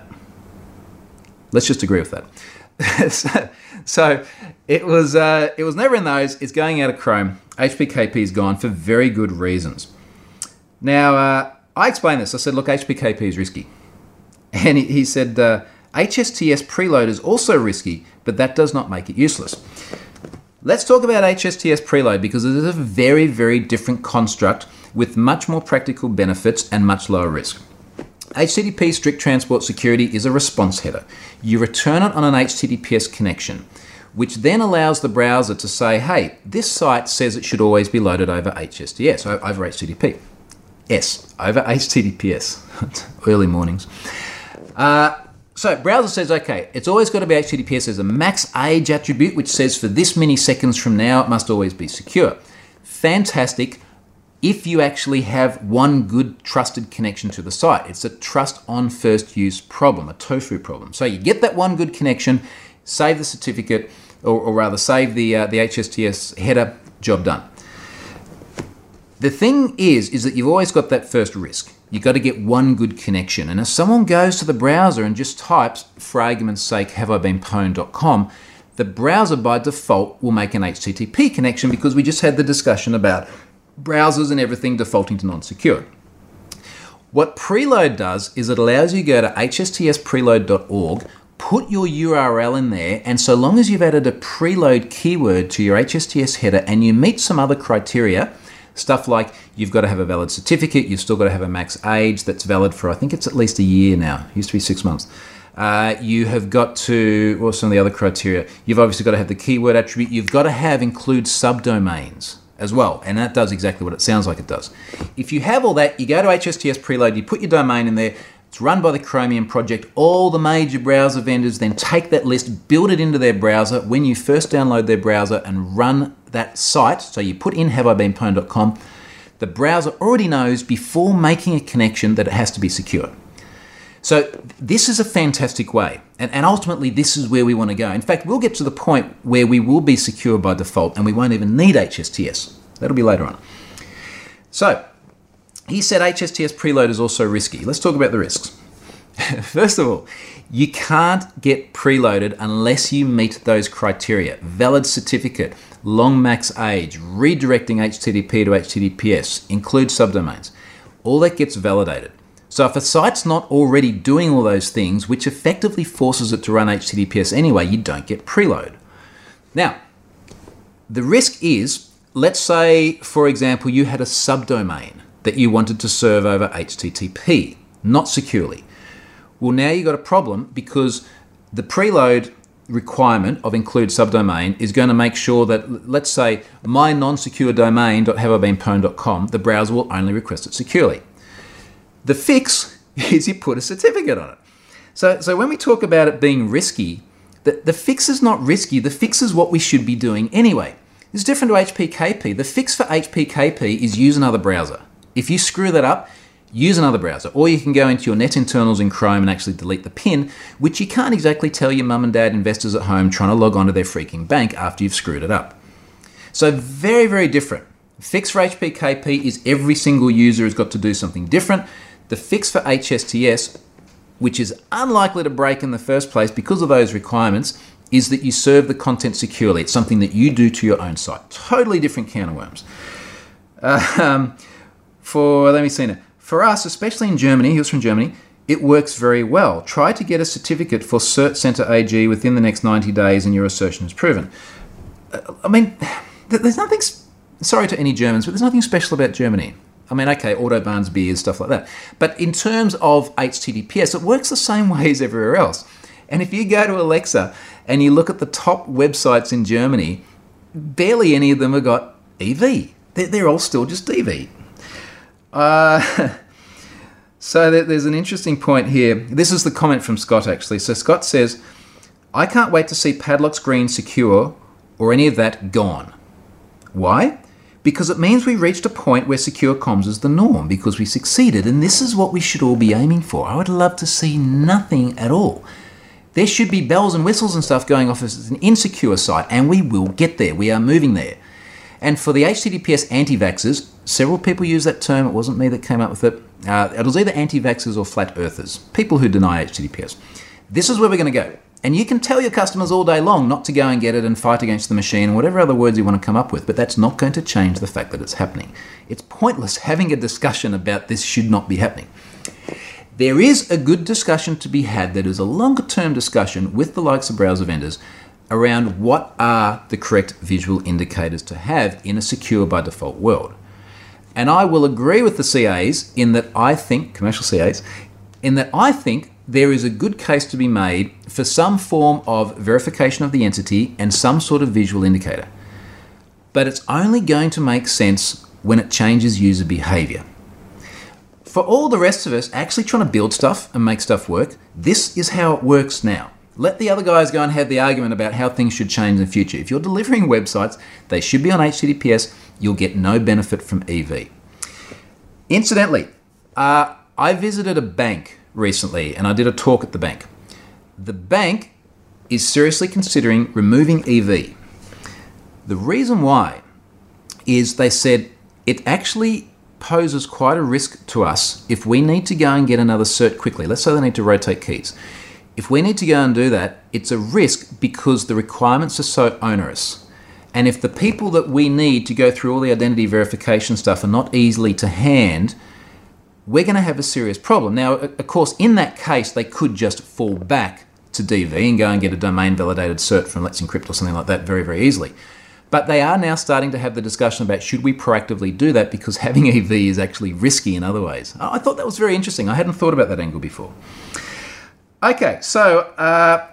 Let's just agree with that. so, so it was uh, it was never in those. It's going out of Chrome. H P K P is gone for very good reasons. Now, uh, I explained this. I said, look, H P K P is risky. And he, he said, uh, H S T S preload is also risky, but that does not make it useless. Let's talk about H S T S preload because it is a very, very different construct with much more practical benefits and much lower risk. H T T P Strict Transport Security is a response header. You return it on an H T T P S connection, which then allows the browser to say, hey, this site says it should always be loaded over H S T S, over H T T P. S, over H T T P S. Early mornings. Uh, So browser says, okay, it's always got to be H T T P S. There's a max age attribute, which says for this many seconds from now, it must always be secure. Fantastic if you actually have one good trusted connection to the site. It's a trust on first use problem, a tofu problem. So you get that one good connection, save the certificate, or, or rather save the, uh, the H S T S header, job done. The thing is, is that you've always got that first risk. You've got to get one good connection. And if someone goes to the browser and just types, for argument's sake, have I been pwned dot com, the browser by default will make an H T T P connection because we just had the discussion about browsers and everything defaulting to non-secure. What preload does is it allows you to go to H S T S preload dot org, put your U R L in there, and so long as you've added a preload keyword to your H S T S header and you meet some other criteria, stuff like you've got to have a valid certificate, you've still got to have a max age that's valid for, I think it's at least a year now. It used to be six months. Uh, you have got to, what are some of the other criteria? You've obviously got to have the keyword attribute. You've got to have include subdomains as well, and that does exactly what it sounds like it does. If you have all that, you go to H S T S Preload, you put your domain in there, it's run by the Chromium project. All the major browser vendors then take that list, build it into their browser. When you first download their browser and run that site, so you put in have I been pwned dot com, the browser already knows before making a connection that it has to be secure. So this is a fantastic way, and, and ultimately this is where we want to go. In fact, we'll get to the point where we will be secure by default and we won't even need H S T S. That'll be later on. So he said H S T S preload is also risky. Let's talk about the risks. First of all, you can't get preloaded unless you meet those criteria. Valid certificate, long max age, redirecting H T T P to H T T P S, include subdomains. All that gets validated. So if a site's not already doing all those things, which effectively forces it to run H T T P S anyway, you don't get preload. Now, the risk is, let's say, for example, you had a subdomain that you wanted to serve over H T T P, not securely. Well, now you've got a problem because the preload requirement of include subdomain is going to make sure that, let's say, my non-secure domain.haveibeenpwned dot com, the browser will only request it securely. The fix is you put a certificate on it. So, so when we talk about it being risky, the, the fix is not risky. The fix is what we should be doing anyway. It's different to H P K P. The fix for H P K P is use another browser. If you screw that up, use another browser. Or you can go into your net internals in Chrome and actually delete the pin, which you can't exactly tell your mum and dad investors at home trying to log onto their freaking bank after you've screwed it up. So very, very different. Fix for H P K P is every single user has got to do something different. The fix for H S T S, which is unlikely to break in the first place because of those requirements, is that you serve the content securely. It's something that you do to your own site. Totally different can of worms. Uh, um, for, let me see now. For us, especially in Germany, he was from Germany, it works very well. Try to get a certificate for Cert Center A G within the next ninety days and your assertion is proven. Uh, I mean, there's nothing, sorry to any Germans, but there's nothing special about Germany. I mean, okay, Autobahns, beers, stuff like that. But in terms of H T T P S, it works the same way as everywhere else. And if you go to Alexa and you look at the top websites in Germany, barely any of them have got E V. They're, they're all still just D V. Uh, so there's an interesting point here. This is the comment from Scott, actually. So Scott says, I can't wait to see Padlock Screen secure or any of that gone. Why? Because it means we reached a point where secure comms is the norm because we succeeded, and this is what we should all be aiming for. I would love to see nothing at all. There should be bells and whistles and stuff going off as an insecure site, and we will get there. We are moving there. And for the H T T P S anti-vaxxers, several people use that term. It wasn't me that came up with it. Uh, it was either anti-vaxxers or flat earthers, people who deny H T T P S. This is where we're going to go. And you can tell your customers all day long not to go and get it and fight against the machine and whatever other words you want to come up with, but that's not going to change the fact that it's happening. It's pointless having a discussion about this should not be happening. There is a good discussion to be had that is a longer term discussion with the likes of browser vendors around what are the correct visual indicators to have in a secure by default world. And I will agree with the C As in that I think, commercial C As, in that I think there is a good case to be made for some form of verification of the entity and some sort of visual indicator. But it's only going to make sense when it changes user behavior. For all the rest of us actually trying to build stuff and make stuff work, this is how it works now. Let the other guys go and have the argument about how things should change in the future. If you're delivering websites, they should be on H T T P S. You'll get no benefit from E V. Incidentally, uh, I visited a bank recently and I did a talk at the bank. The bank is seriously considering removing E V. The reason why is they said it actually poses quite a risk to us if we need to go and get another cert quickly. Let's say they need to rotate keys. If we need to go and do that, it's a risk because the requirements are so onerous. And if the people that we need to go through all the identity verification stuff are not easily to hand, we're going to have a serious problem. Now, of course, in that case, they could just fall back to D V and go and get a domain validated cert from Let's Encrypt or something like that very, very easily. But they are now starting to have the discussion about should we proactively do that because having E V is actually risky in other ways. I thought that was very interesting. I hadn't thought about that angle before. Okay, so uh,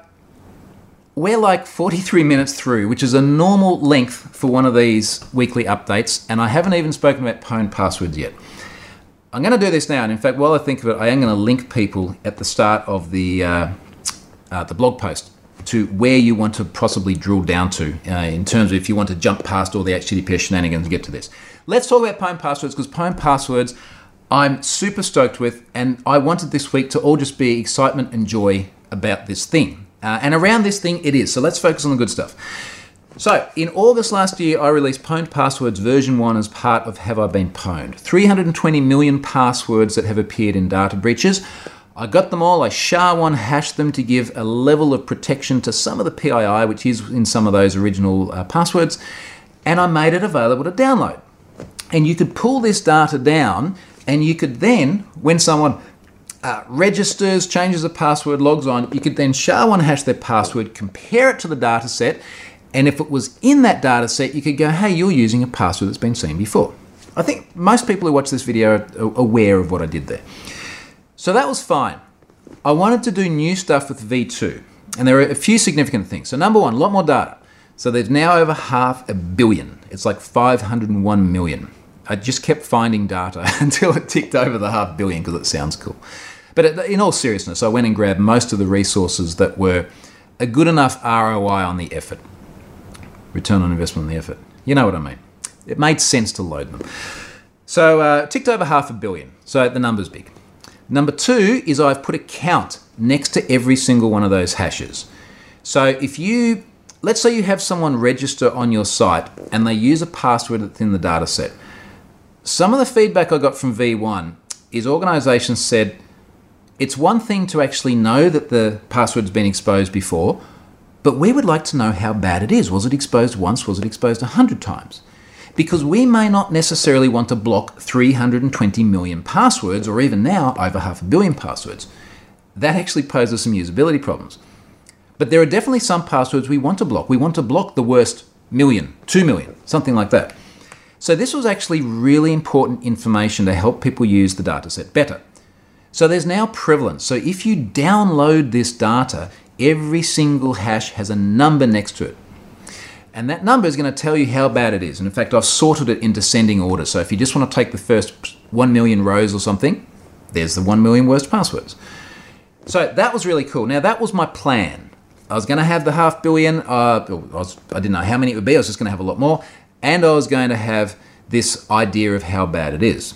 we're like forty-three minutes through, which is a normal length for one of these weekly updates, and I haven't even spoken about pwned passwords yet. I'm going to do this now, and in fact, while I think of it, I am going to link people at the start of the uh, uh, the blog post to where you want to possibly drill down to uh, in terms of if you want to jump past all the H T T P S shenanigans and get to this. Let's talk about pwned passwords, because pwned passwords I'm super stoked with, and I wanted this week to all just be excitement and joy about this thing. Uh, and around this thing it is, so let's focus on the good stuff. So, in August last year, I released Pwned Passwords version one as part of Have I Been Pwned? three hundred twenty million passwords that have appeared in data breaches. I got them all, I S H A one hashed them to give a level of protection to some of the P I I, which is in some of those original uh, passwords, and I made it available to download. And you could pull this data down, and you could then, when someone uh, registers, changes of password, logs on. You could then SHA one hash their password, compare it to the data set, and if it was in that data set, you could go, hey, you're using a password that's been seen before. I think most people who watch this video are aware of what I did there. So that was fine. I wanted to do new stuff with V two, and there are a few significant things. So number one, a lot more data. So there's now over half a billion. It's like five hundred one million. I just kept finding data until it ticked over the half billion because it sounds cool. But in all seriousness, I went and grabbed most of the resources that were a good enough R O I on the effort. Return on investment on the effort. You know what I mean. It made sense to load them. So uh, ticked over half a billion. So the number's big. Number two is I've put a count next to every single one of those hashes. So if you, let's say you have someone register on your site and they use a password that's in the data set. Some of the feedback I got from V one is organizations said, it's one thing to actually know that the password's been exposed before, but we would like to know how bad it is. Was it exposed once? Was it exposed a hundred times? Because we may not necessarily want to block three hundred twenty million passwords, or even now over half a billion passwords. That actually poses some usability problems. But there are definitely some passwords we want to block. We want to block the worst million, two million, something like that. So this was actually really important information to help people use the dataset better. So there's now prevalence. So if you download this data, every single hash has a number next to it. And that number is going to tell you how bad it is. And in fact, I've sorted it in descending order. So if you just want to take the first one million rows or something, there's the one million worst passwords. So that was really cool. Now, that was my plan. I was going to have the half billion. Uh, I, was, I didn't know how many it would be. I was just going to have a lot more. And I was going to have this idea of how bad it is.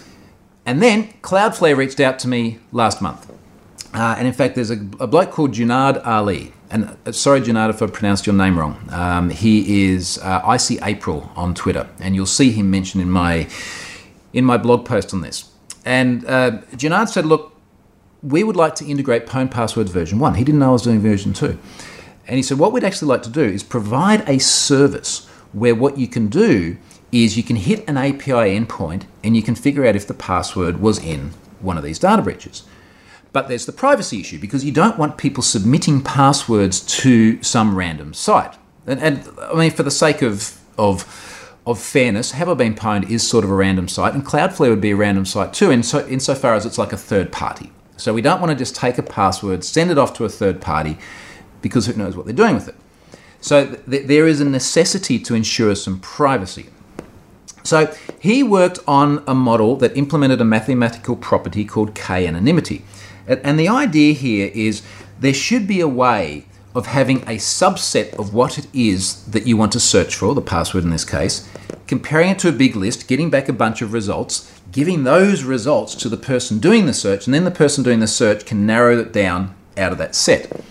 And then Cloudflare reached out to me last month. Uh, and in fact, there's a, a bloke called Junard Ali. And uh, sorry, Junard, if I pronounced your name wrong. Um, he is uh, I C April on Twitter. And you'll see him mentioned in my, in my blog post on this. And uh, Junard said, look, we would like to integrate Pwn Passwords version one. He didn't know I was doing version two. And he said, what we'd actually like to do is provide a service where what you can do is you can hit an A P I endpoint and you can figure out if the password was in one of these data breaches. But there's the privacy issue because you don't want people submitting passwords to some random site. And, and I mean, for the sake of, of, of fairness, Have I Been Pwned is sort of a random site, and Cloudflare would be a random site too, in so, insofar as it's like a third party. So we don't want to just take a password, send it off to a third party, because who knows what they're doing with it. So th- there is a necessity to ensure some privacy. So he worked on a model that implemented a mathematical property called k-anonymity. And the idea here is there should be a way of having a subset of what it is that you want to search for, the password in this case, comparing it to a big list, getting back a bunch of results, giving those results to the person doing the search, and then the person doing the search can narrow it down out of that set.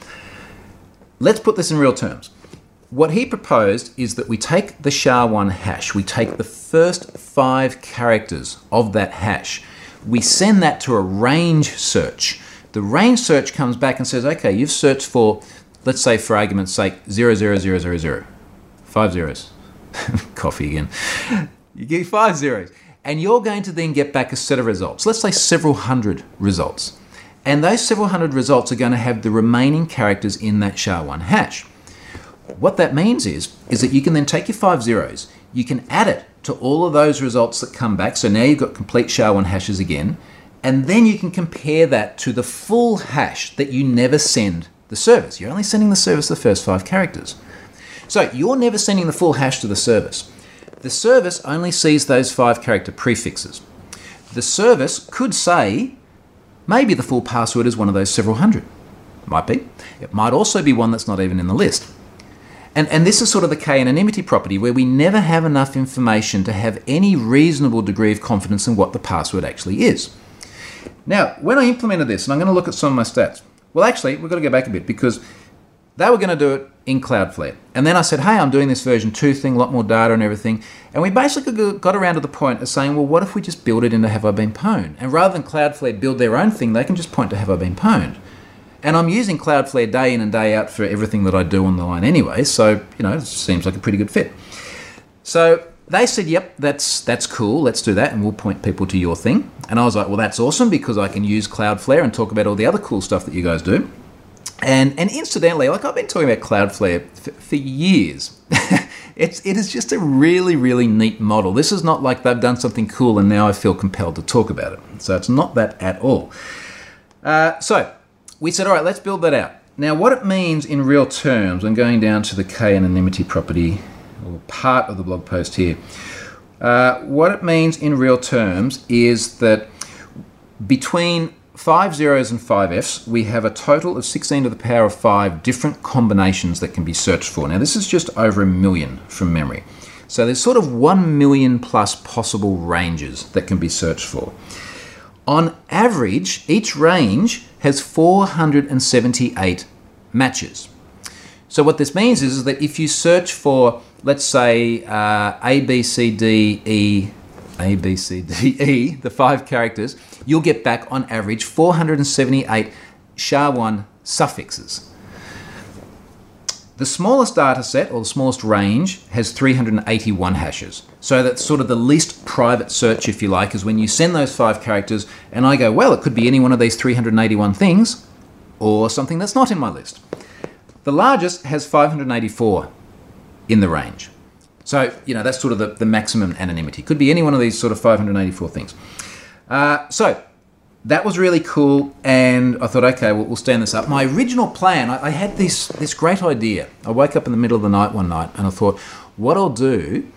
Let's put this in real terms. What he proposed is that we take the SHA one hash, we take the first five characters of that hash, we send that to a range search. The range search comes back and says, okay, you've searched for, let's say for argument's sake, zero zero zero zero zero. Five zeros. Coffee again. You get five zeros. And you're going to then get back a set of results. Let's say several hundred results. And those several hundred results are going to have the remaining characters in that SHA one hash. What that means is, is that you can then take your five zeros, you can add it to all of those results that come back. So now you've got complete SHA one hashes again. And then you can compare that to the full hash that you never send the service. You're only sending the service the first five characters. So you're never sending the full hash to the service. The service only sees those five character prefixes. The service could say, maybe the full password is one of those several hundred. Might be. It might also be one that's not even in the list. And, and this is sort of the k-anonymity property where we never have enough information to have any reasonable degree of confidence in what the password actually is. Now, when I implemented this, and I'm going to look at some of my stats. Well, actually, we've got to go back a bit because they were going to do it in Cloudflare. And then I said, hey, I'm doing this version two thing, a lot more data and everything. And we basically got around to the point of saying, well, what if we just build it into Have I Been Pwned? And rather than Cloudflare build their own thing, they can just point to Have I Been Pwned. And I'm using Cloudflare day in and day out for everything that I do on the line anyway. So, you know, it seems like a pretty good fit. So they said, yep, that's that's cool, let's do that, and we'll point people to your thing. And I was like, well, that's awesome, because I can use Cloudflare and talk about all the other cool stuff that you guys do. And and incidentally, like I've been talking about Cloudflare f- for years. it's, it is just a really, really neat model. This is not like they've done something cool and now I feel compelled to talk about it. So it's not that at all. Uh, so we said, all right, let's build that out. Now, what it means in real terms, I'm going down to the k-anonymity property, or part of the blog post here. Uh, what it means in real terms is that between five zeros and five Fs, we have a total of sixteen to the power of five different combinations that can be searched for. Now, this is just over a million from memory. So there's sort of one million plus possible ranges that can be searched for. On average, each range has four hundred seventy-eight matches. So what this means is, is that if you search for, let's say, uh, A, B, C, D, E, A, B, C, D, E, the five characters, you'll get back on average four hundred seventy-eight SHA one suffixes. The smallest data set, or the smallest range, has three hundred eighty-one hashes. So that's sort of the least private search, if you like, is when you send those five characters and I go, well, it could be any one of these three hundred eighty-one things or something that's not in my list. The largest has five hundred eighty-four in the range. So, you know, that's sort of the, the maximum anonymity. Could be any one of these sort of five hundred eighty-four things. Uh, so that was really cool, and I thought, okay, we'll, we'll stand this up. My original plan, I, I had this, this great idea. I woke up in the middle of the night one night and I thought, what I'll do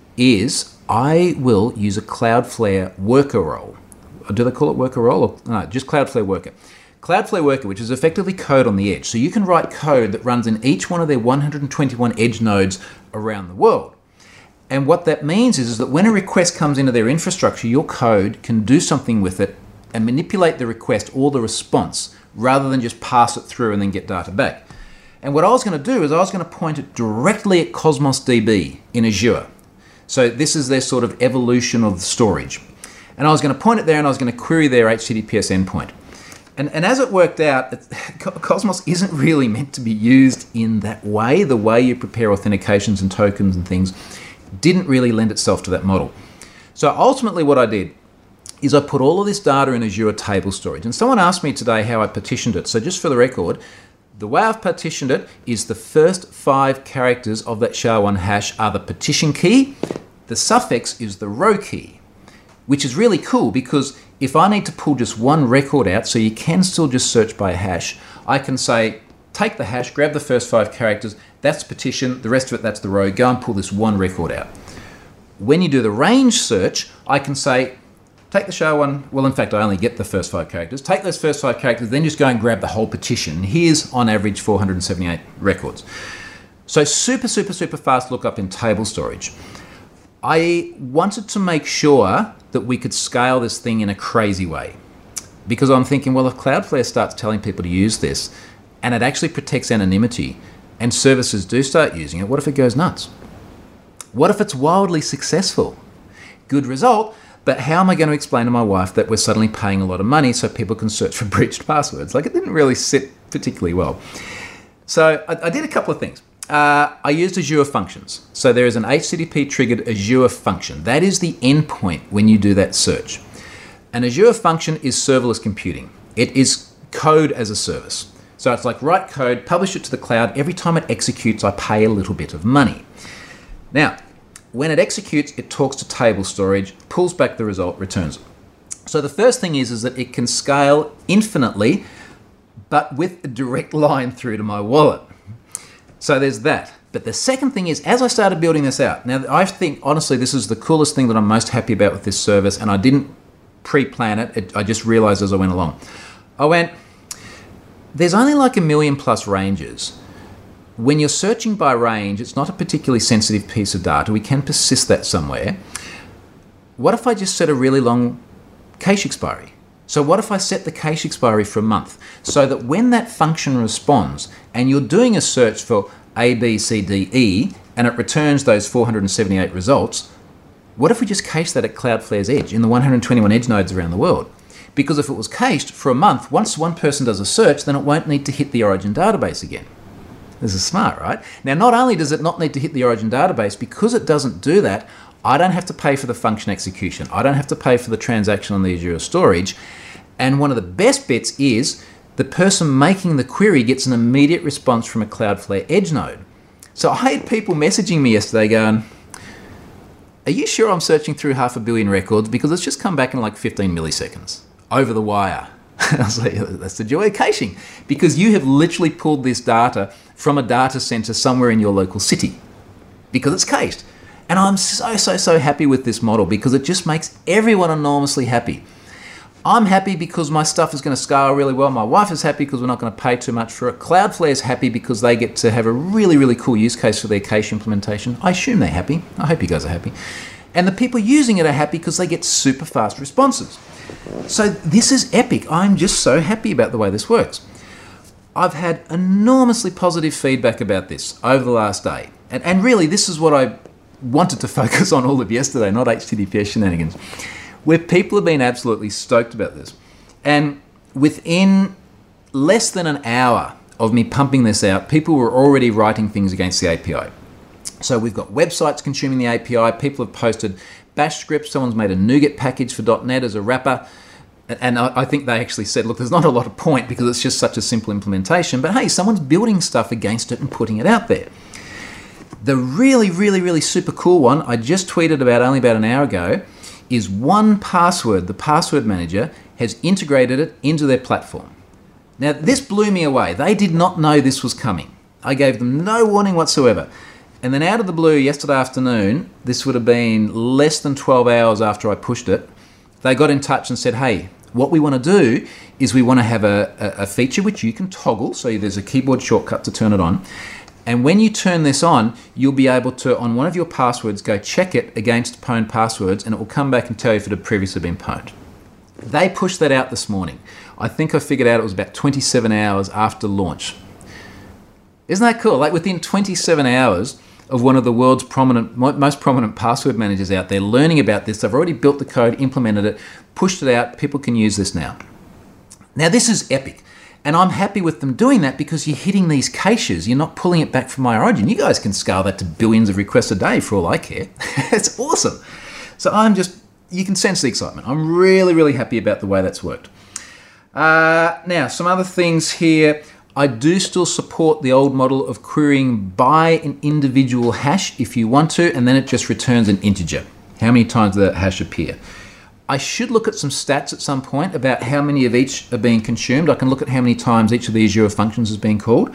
is I will use a Cloudflare worker role. Do they call it worker role? Or, no, just Cloudflare worker. Cloudflare worker, which is effectively code on the edge. So you can write code that runs in each one of their one hundred twenty-one edge nodes around the world. And what that means is, is that when a request comes into their infrastructure, your code can do something with it and manipulate the request or the response rather than just pass it through and then get data back. And what I was going to do is I was going to point it directly at Cosmos D B in Azure. So this is their sort of evolution of storage. And I was going to point it there and I was going to query their H T T P S endpoint. And, and as it worked out, it, Cosmos isn't really meant to be used in that way. The way you prepare authentications and tokens and things didn't really lend itself to that model. So ultimately what I did is I put all of this data in Azure table storage. And someone asked me today how I partitioned it. So just for the record, the way I've partitioned it is the first five characters of that SHA one hash are the partition key. The suffix is the row key, which is really cool because if I need to pull just one record out, so you can still just search by a hash, I can say, take the hash, grab the first five characters, that's partition, the rest of it, that's the row, go and pull this one record out. When you do the range search, I can say, take the SHA one, well, in fact, I only get the first five characters, take those first five characters, then just go and grab the whole partition. Here's, on average, four hundred seventy-eight records. So super, super, super fast lookup in table storage. I wanted to make sure that we could scale this thing in a crazy way. Because I'm thinking, well, if Cloudflare starts telling people to use this, and it actually protects anonymity, and services do start using it, what if it goes nuts? What if it's wildly successful? Good result, but how am I going to explain to my wife that we're suddenly paying a lot of money so people can search for breached passwords? Like, it didn't really sit particularly well. So I, I did a couple of things. Uh, I used Azure Functions. So there is an H T T P triggered Azure function. That is the endpoint when you do that search. An Azure function is serverless computing. It is code as a service. So it's like write code, publish it to the cloud. Every time it executes, I pay a little bit of money. Now, when it executes, it talks to table storage, pulls back the result, returns it. So the first thing is, is that it can scale infinitely, but with a direct line through to my wallet. So there's that. But the second thing is, as I started building this out, now I think, honestly, this is the coolest thing that I'm most happy about with this service, and I didn't pre-plan it, it I just realized as I went along. I went, there's only like a million plus ranges. When you're searching by range, it's not a particularly sensitive piece of data. We can persist that somewhere. What if I just set a really long cache expiry? So what if I set the cache expiry for a month so that when that function responds and you're doing a search for A, B, C, D, E and it returns those four hundred seventy-eight results, what if we just cache that at Cloudflare's edge in the one hundred twenty-one edge nodes around the world? Because if it was cached for a month, once one person does a search, then it won't need to hit the origin database again. This is smart, right? Now, not only does it not need to hit the origin database, because it doesn't do that, I don't have to pay for the function execution. I don't have to pay for the transaction on the Azure storage. And one of the best bits is the person making the query gets an immediate response from a Cloudflare Edge node. So I had people messaging me yesterday going, are you sure I'm searching through half a billion records? Because it's just come back in like fifteen milliseconds over the wire. I was like, that's the joy of caching, because you have literally pulled this data from a data center somewhere in your local city because it's cached. And I'm so, so, so happy with this model because it just makes everyone enormously happy. I'm happy because my stuff is going to scale really well. My wife is happy because we're not going to pay too much for it. Cloudflare is happy because they get to have a really, really cool use case for their cache implementation. I assume they're happy. I hope you guys are happy. And the people using it are happy because they get super fast responses. So this is epic. I'm just so happy about the way this works. I've had enormously positive feedback about this over the last day. And, and really, this is what I wanted to focus on all of yesterday, not H T T P S shenanigans, where people have been absolutely stoked about this. And within less than an hour of me pumping this out, people were already writing things against the A P I. So we've got websites consuming the A P I. People have posted bash scripts. Someone's made a NuGet package for dot net as a wrapper. And I think they actually said, look, there's not a lot of point because it's just such a simple implementation. But hey, someone's building stuff against it and putting it out there. The really, really, really super cool one I just tweeted about only about an hour ago is one Password, the password manager, has integrated it into their platform. Now, this blew me away. They did not know this was coming. I gave them no warning whatsoever. And then out of the blue, yesterday afternoon, this would have been less than twelve hours after I pushed it, they got in touch and said, hey, what we want to do is we want to have a, a, a feature which you can toggle, so there's a keyboard shortcut to turn it on. And when you turn this on, you'll be able to, on one of your passwords, go check it against pwned passwords, and it will come back and tell you if it had previously been pwned. They pushed that out this morning. I think I figured out it was about twenty-seven hours after launch. Isn't that cool? Like within twenty-seven hours of one of the world's prominent, most prominent password managers out there learning about this, they've already built the code, implemented it, pushed it out, people can use this now. Now this is epic. And I'm happy with them doing that because you're hitting these caches. You're not pulling it back from my origin. You guys can scale that to billions of requests a day for all I care. It's awesome. So I'm just, you can sense the excitement. I'm really, really happy about the way that's worked. Uh, now, some other things here. I do still support the old model of querying by an individual hash if you want to, and then it just returns an integer. How many times did that hash appear? I should look at some stats at some point about how many of each are being consumed. I can look at how many times each of the Azure functions is being called.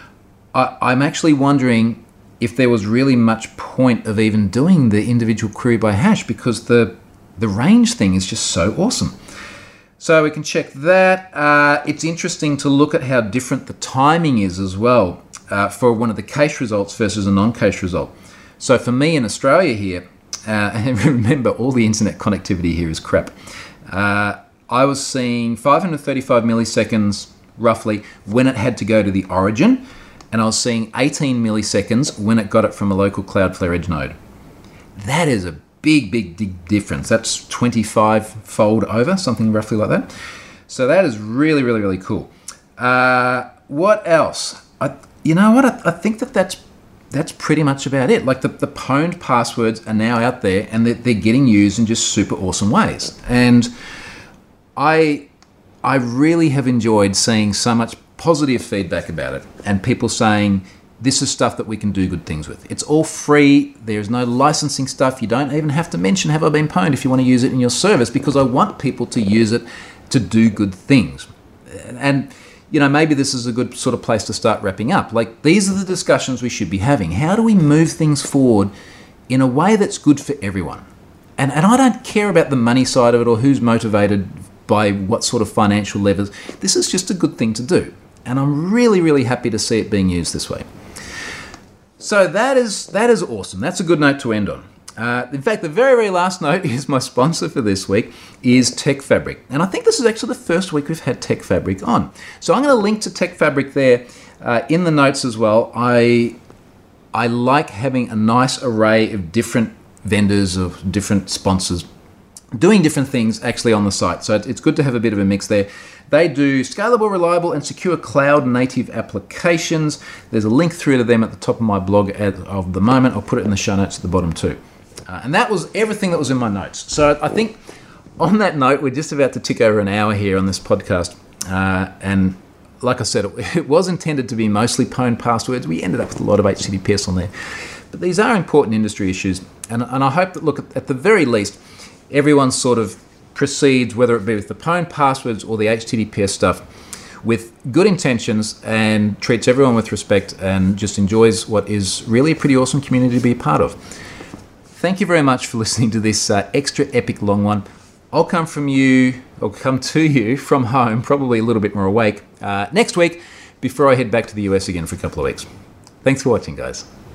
I, I'm actually wondering if there was really much point of even doing the individual query by hash because the, the range thing is just so awesome. So we can check that. Uh, it's interesting to look at how different the timing is as well uh, for one of the cache results versus a non-cache result. So for me in Australia here, Uh, and remember, all the internet connectivity here is crap. Uh, I was seeing five hundred thirty-five milliseconds roughly when it had to go to the origin, and I was seeing eighteen milliseconds when it got it from a local Cloudflare Edge node. That is a big, big, big difference. That's twenty-five fold over, something roughly like that. So that is really, really, really cool. Uh, what else? I, you know what? I, I think that that's That's pretty much about it. Like the, the pwned passwords are now out there and they're, they're getting used in just super awesome ways. And I, I really have enjoyed seeing so much positive feedback about it and people saying, this is stuff that we can do good things with. It's all free. There's no licensing stuff. You don't even have to mention, have I been pwned if you want to use it in your service, because I want people to use it to do good things. And you know, maybe this is a good sort of place to start wrapping up. Like, these are the discussions we should be having. How do we move things forward in a way that's good for everyone? And, and I don't care about the money side of it or who's motivated by what sort of financial levers. This is just a good thing to do. And I'm really, really happy to see it being used this way. So that is, that is awesome. That's a good note to end on. Uh, in fact, the very, very last note is my sponsor for this week is TechFabric. And I think this is actually the first week we've had TechFabric on. So I'm going to link to TechFabric there uh, in the notes as well. I, I like having a nice array of different vendors, of different sponsors, doing different things actually on the site. So it's good to have a bit of a mix there. They do scalable, reliable, and secure cloud-native applications. There's a link through to them at the top of my blog at, of the moment. I'll put it in the show notes at the bottom too. Uh, and that was everything that was in my notes. So I think on that note, we're just about to tick over an hour here on this podcast. Uh, and like I said, it, it was intended to be mostly pwned passwords. We ended up with a lot of H T T P S on there. But these are important industry issues. And, and I hope that, look, at, at the very least, everyone sort of proceeds, whether it be with the pwned passwords or the H T T P S stuff, with good intentions and treats everyone with respect and just enjoys what is really a pretty awesome community to be a part of. Thank you very much for listening to this uh, extra epic long one. I'll come from you, or come to you from home, probably a little bit more awake, uh, next week before I head back to the U S again for a couple of weeks. Thanks for watching, guys.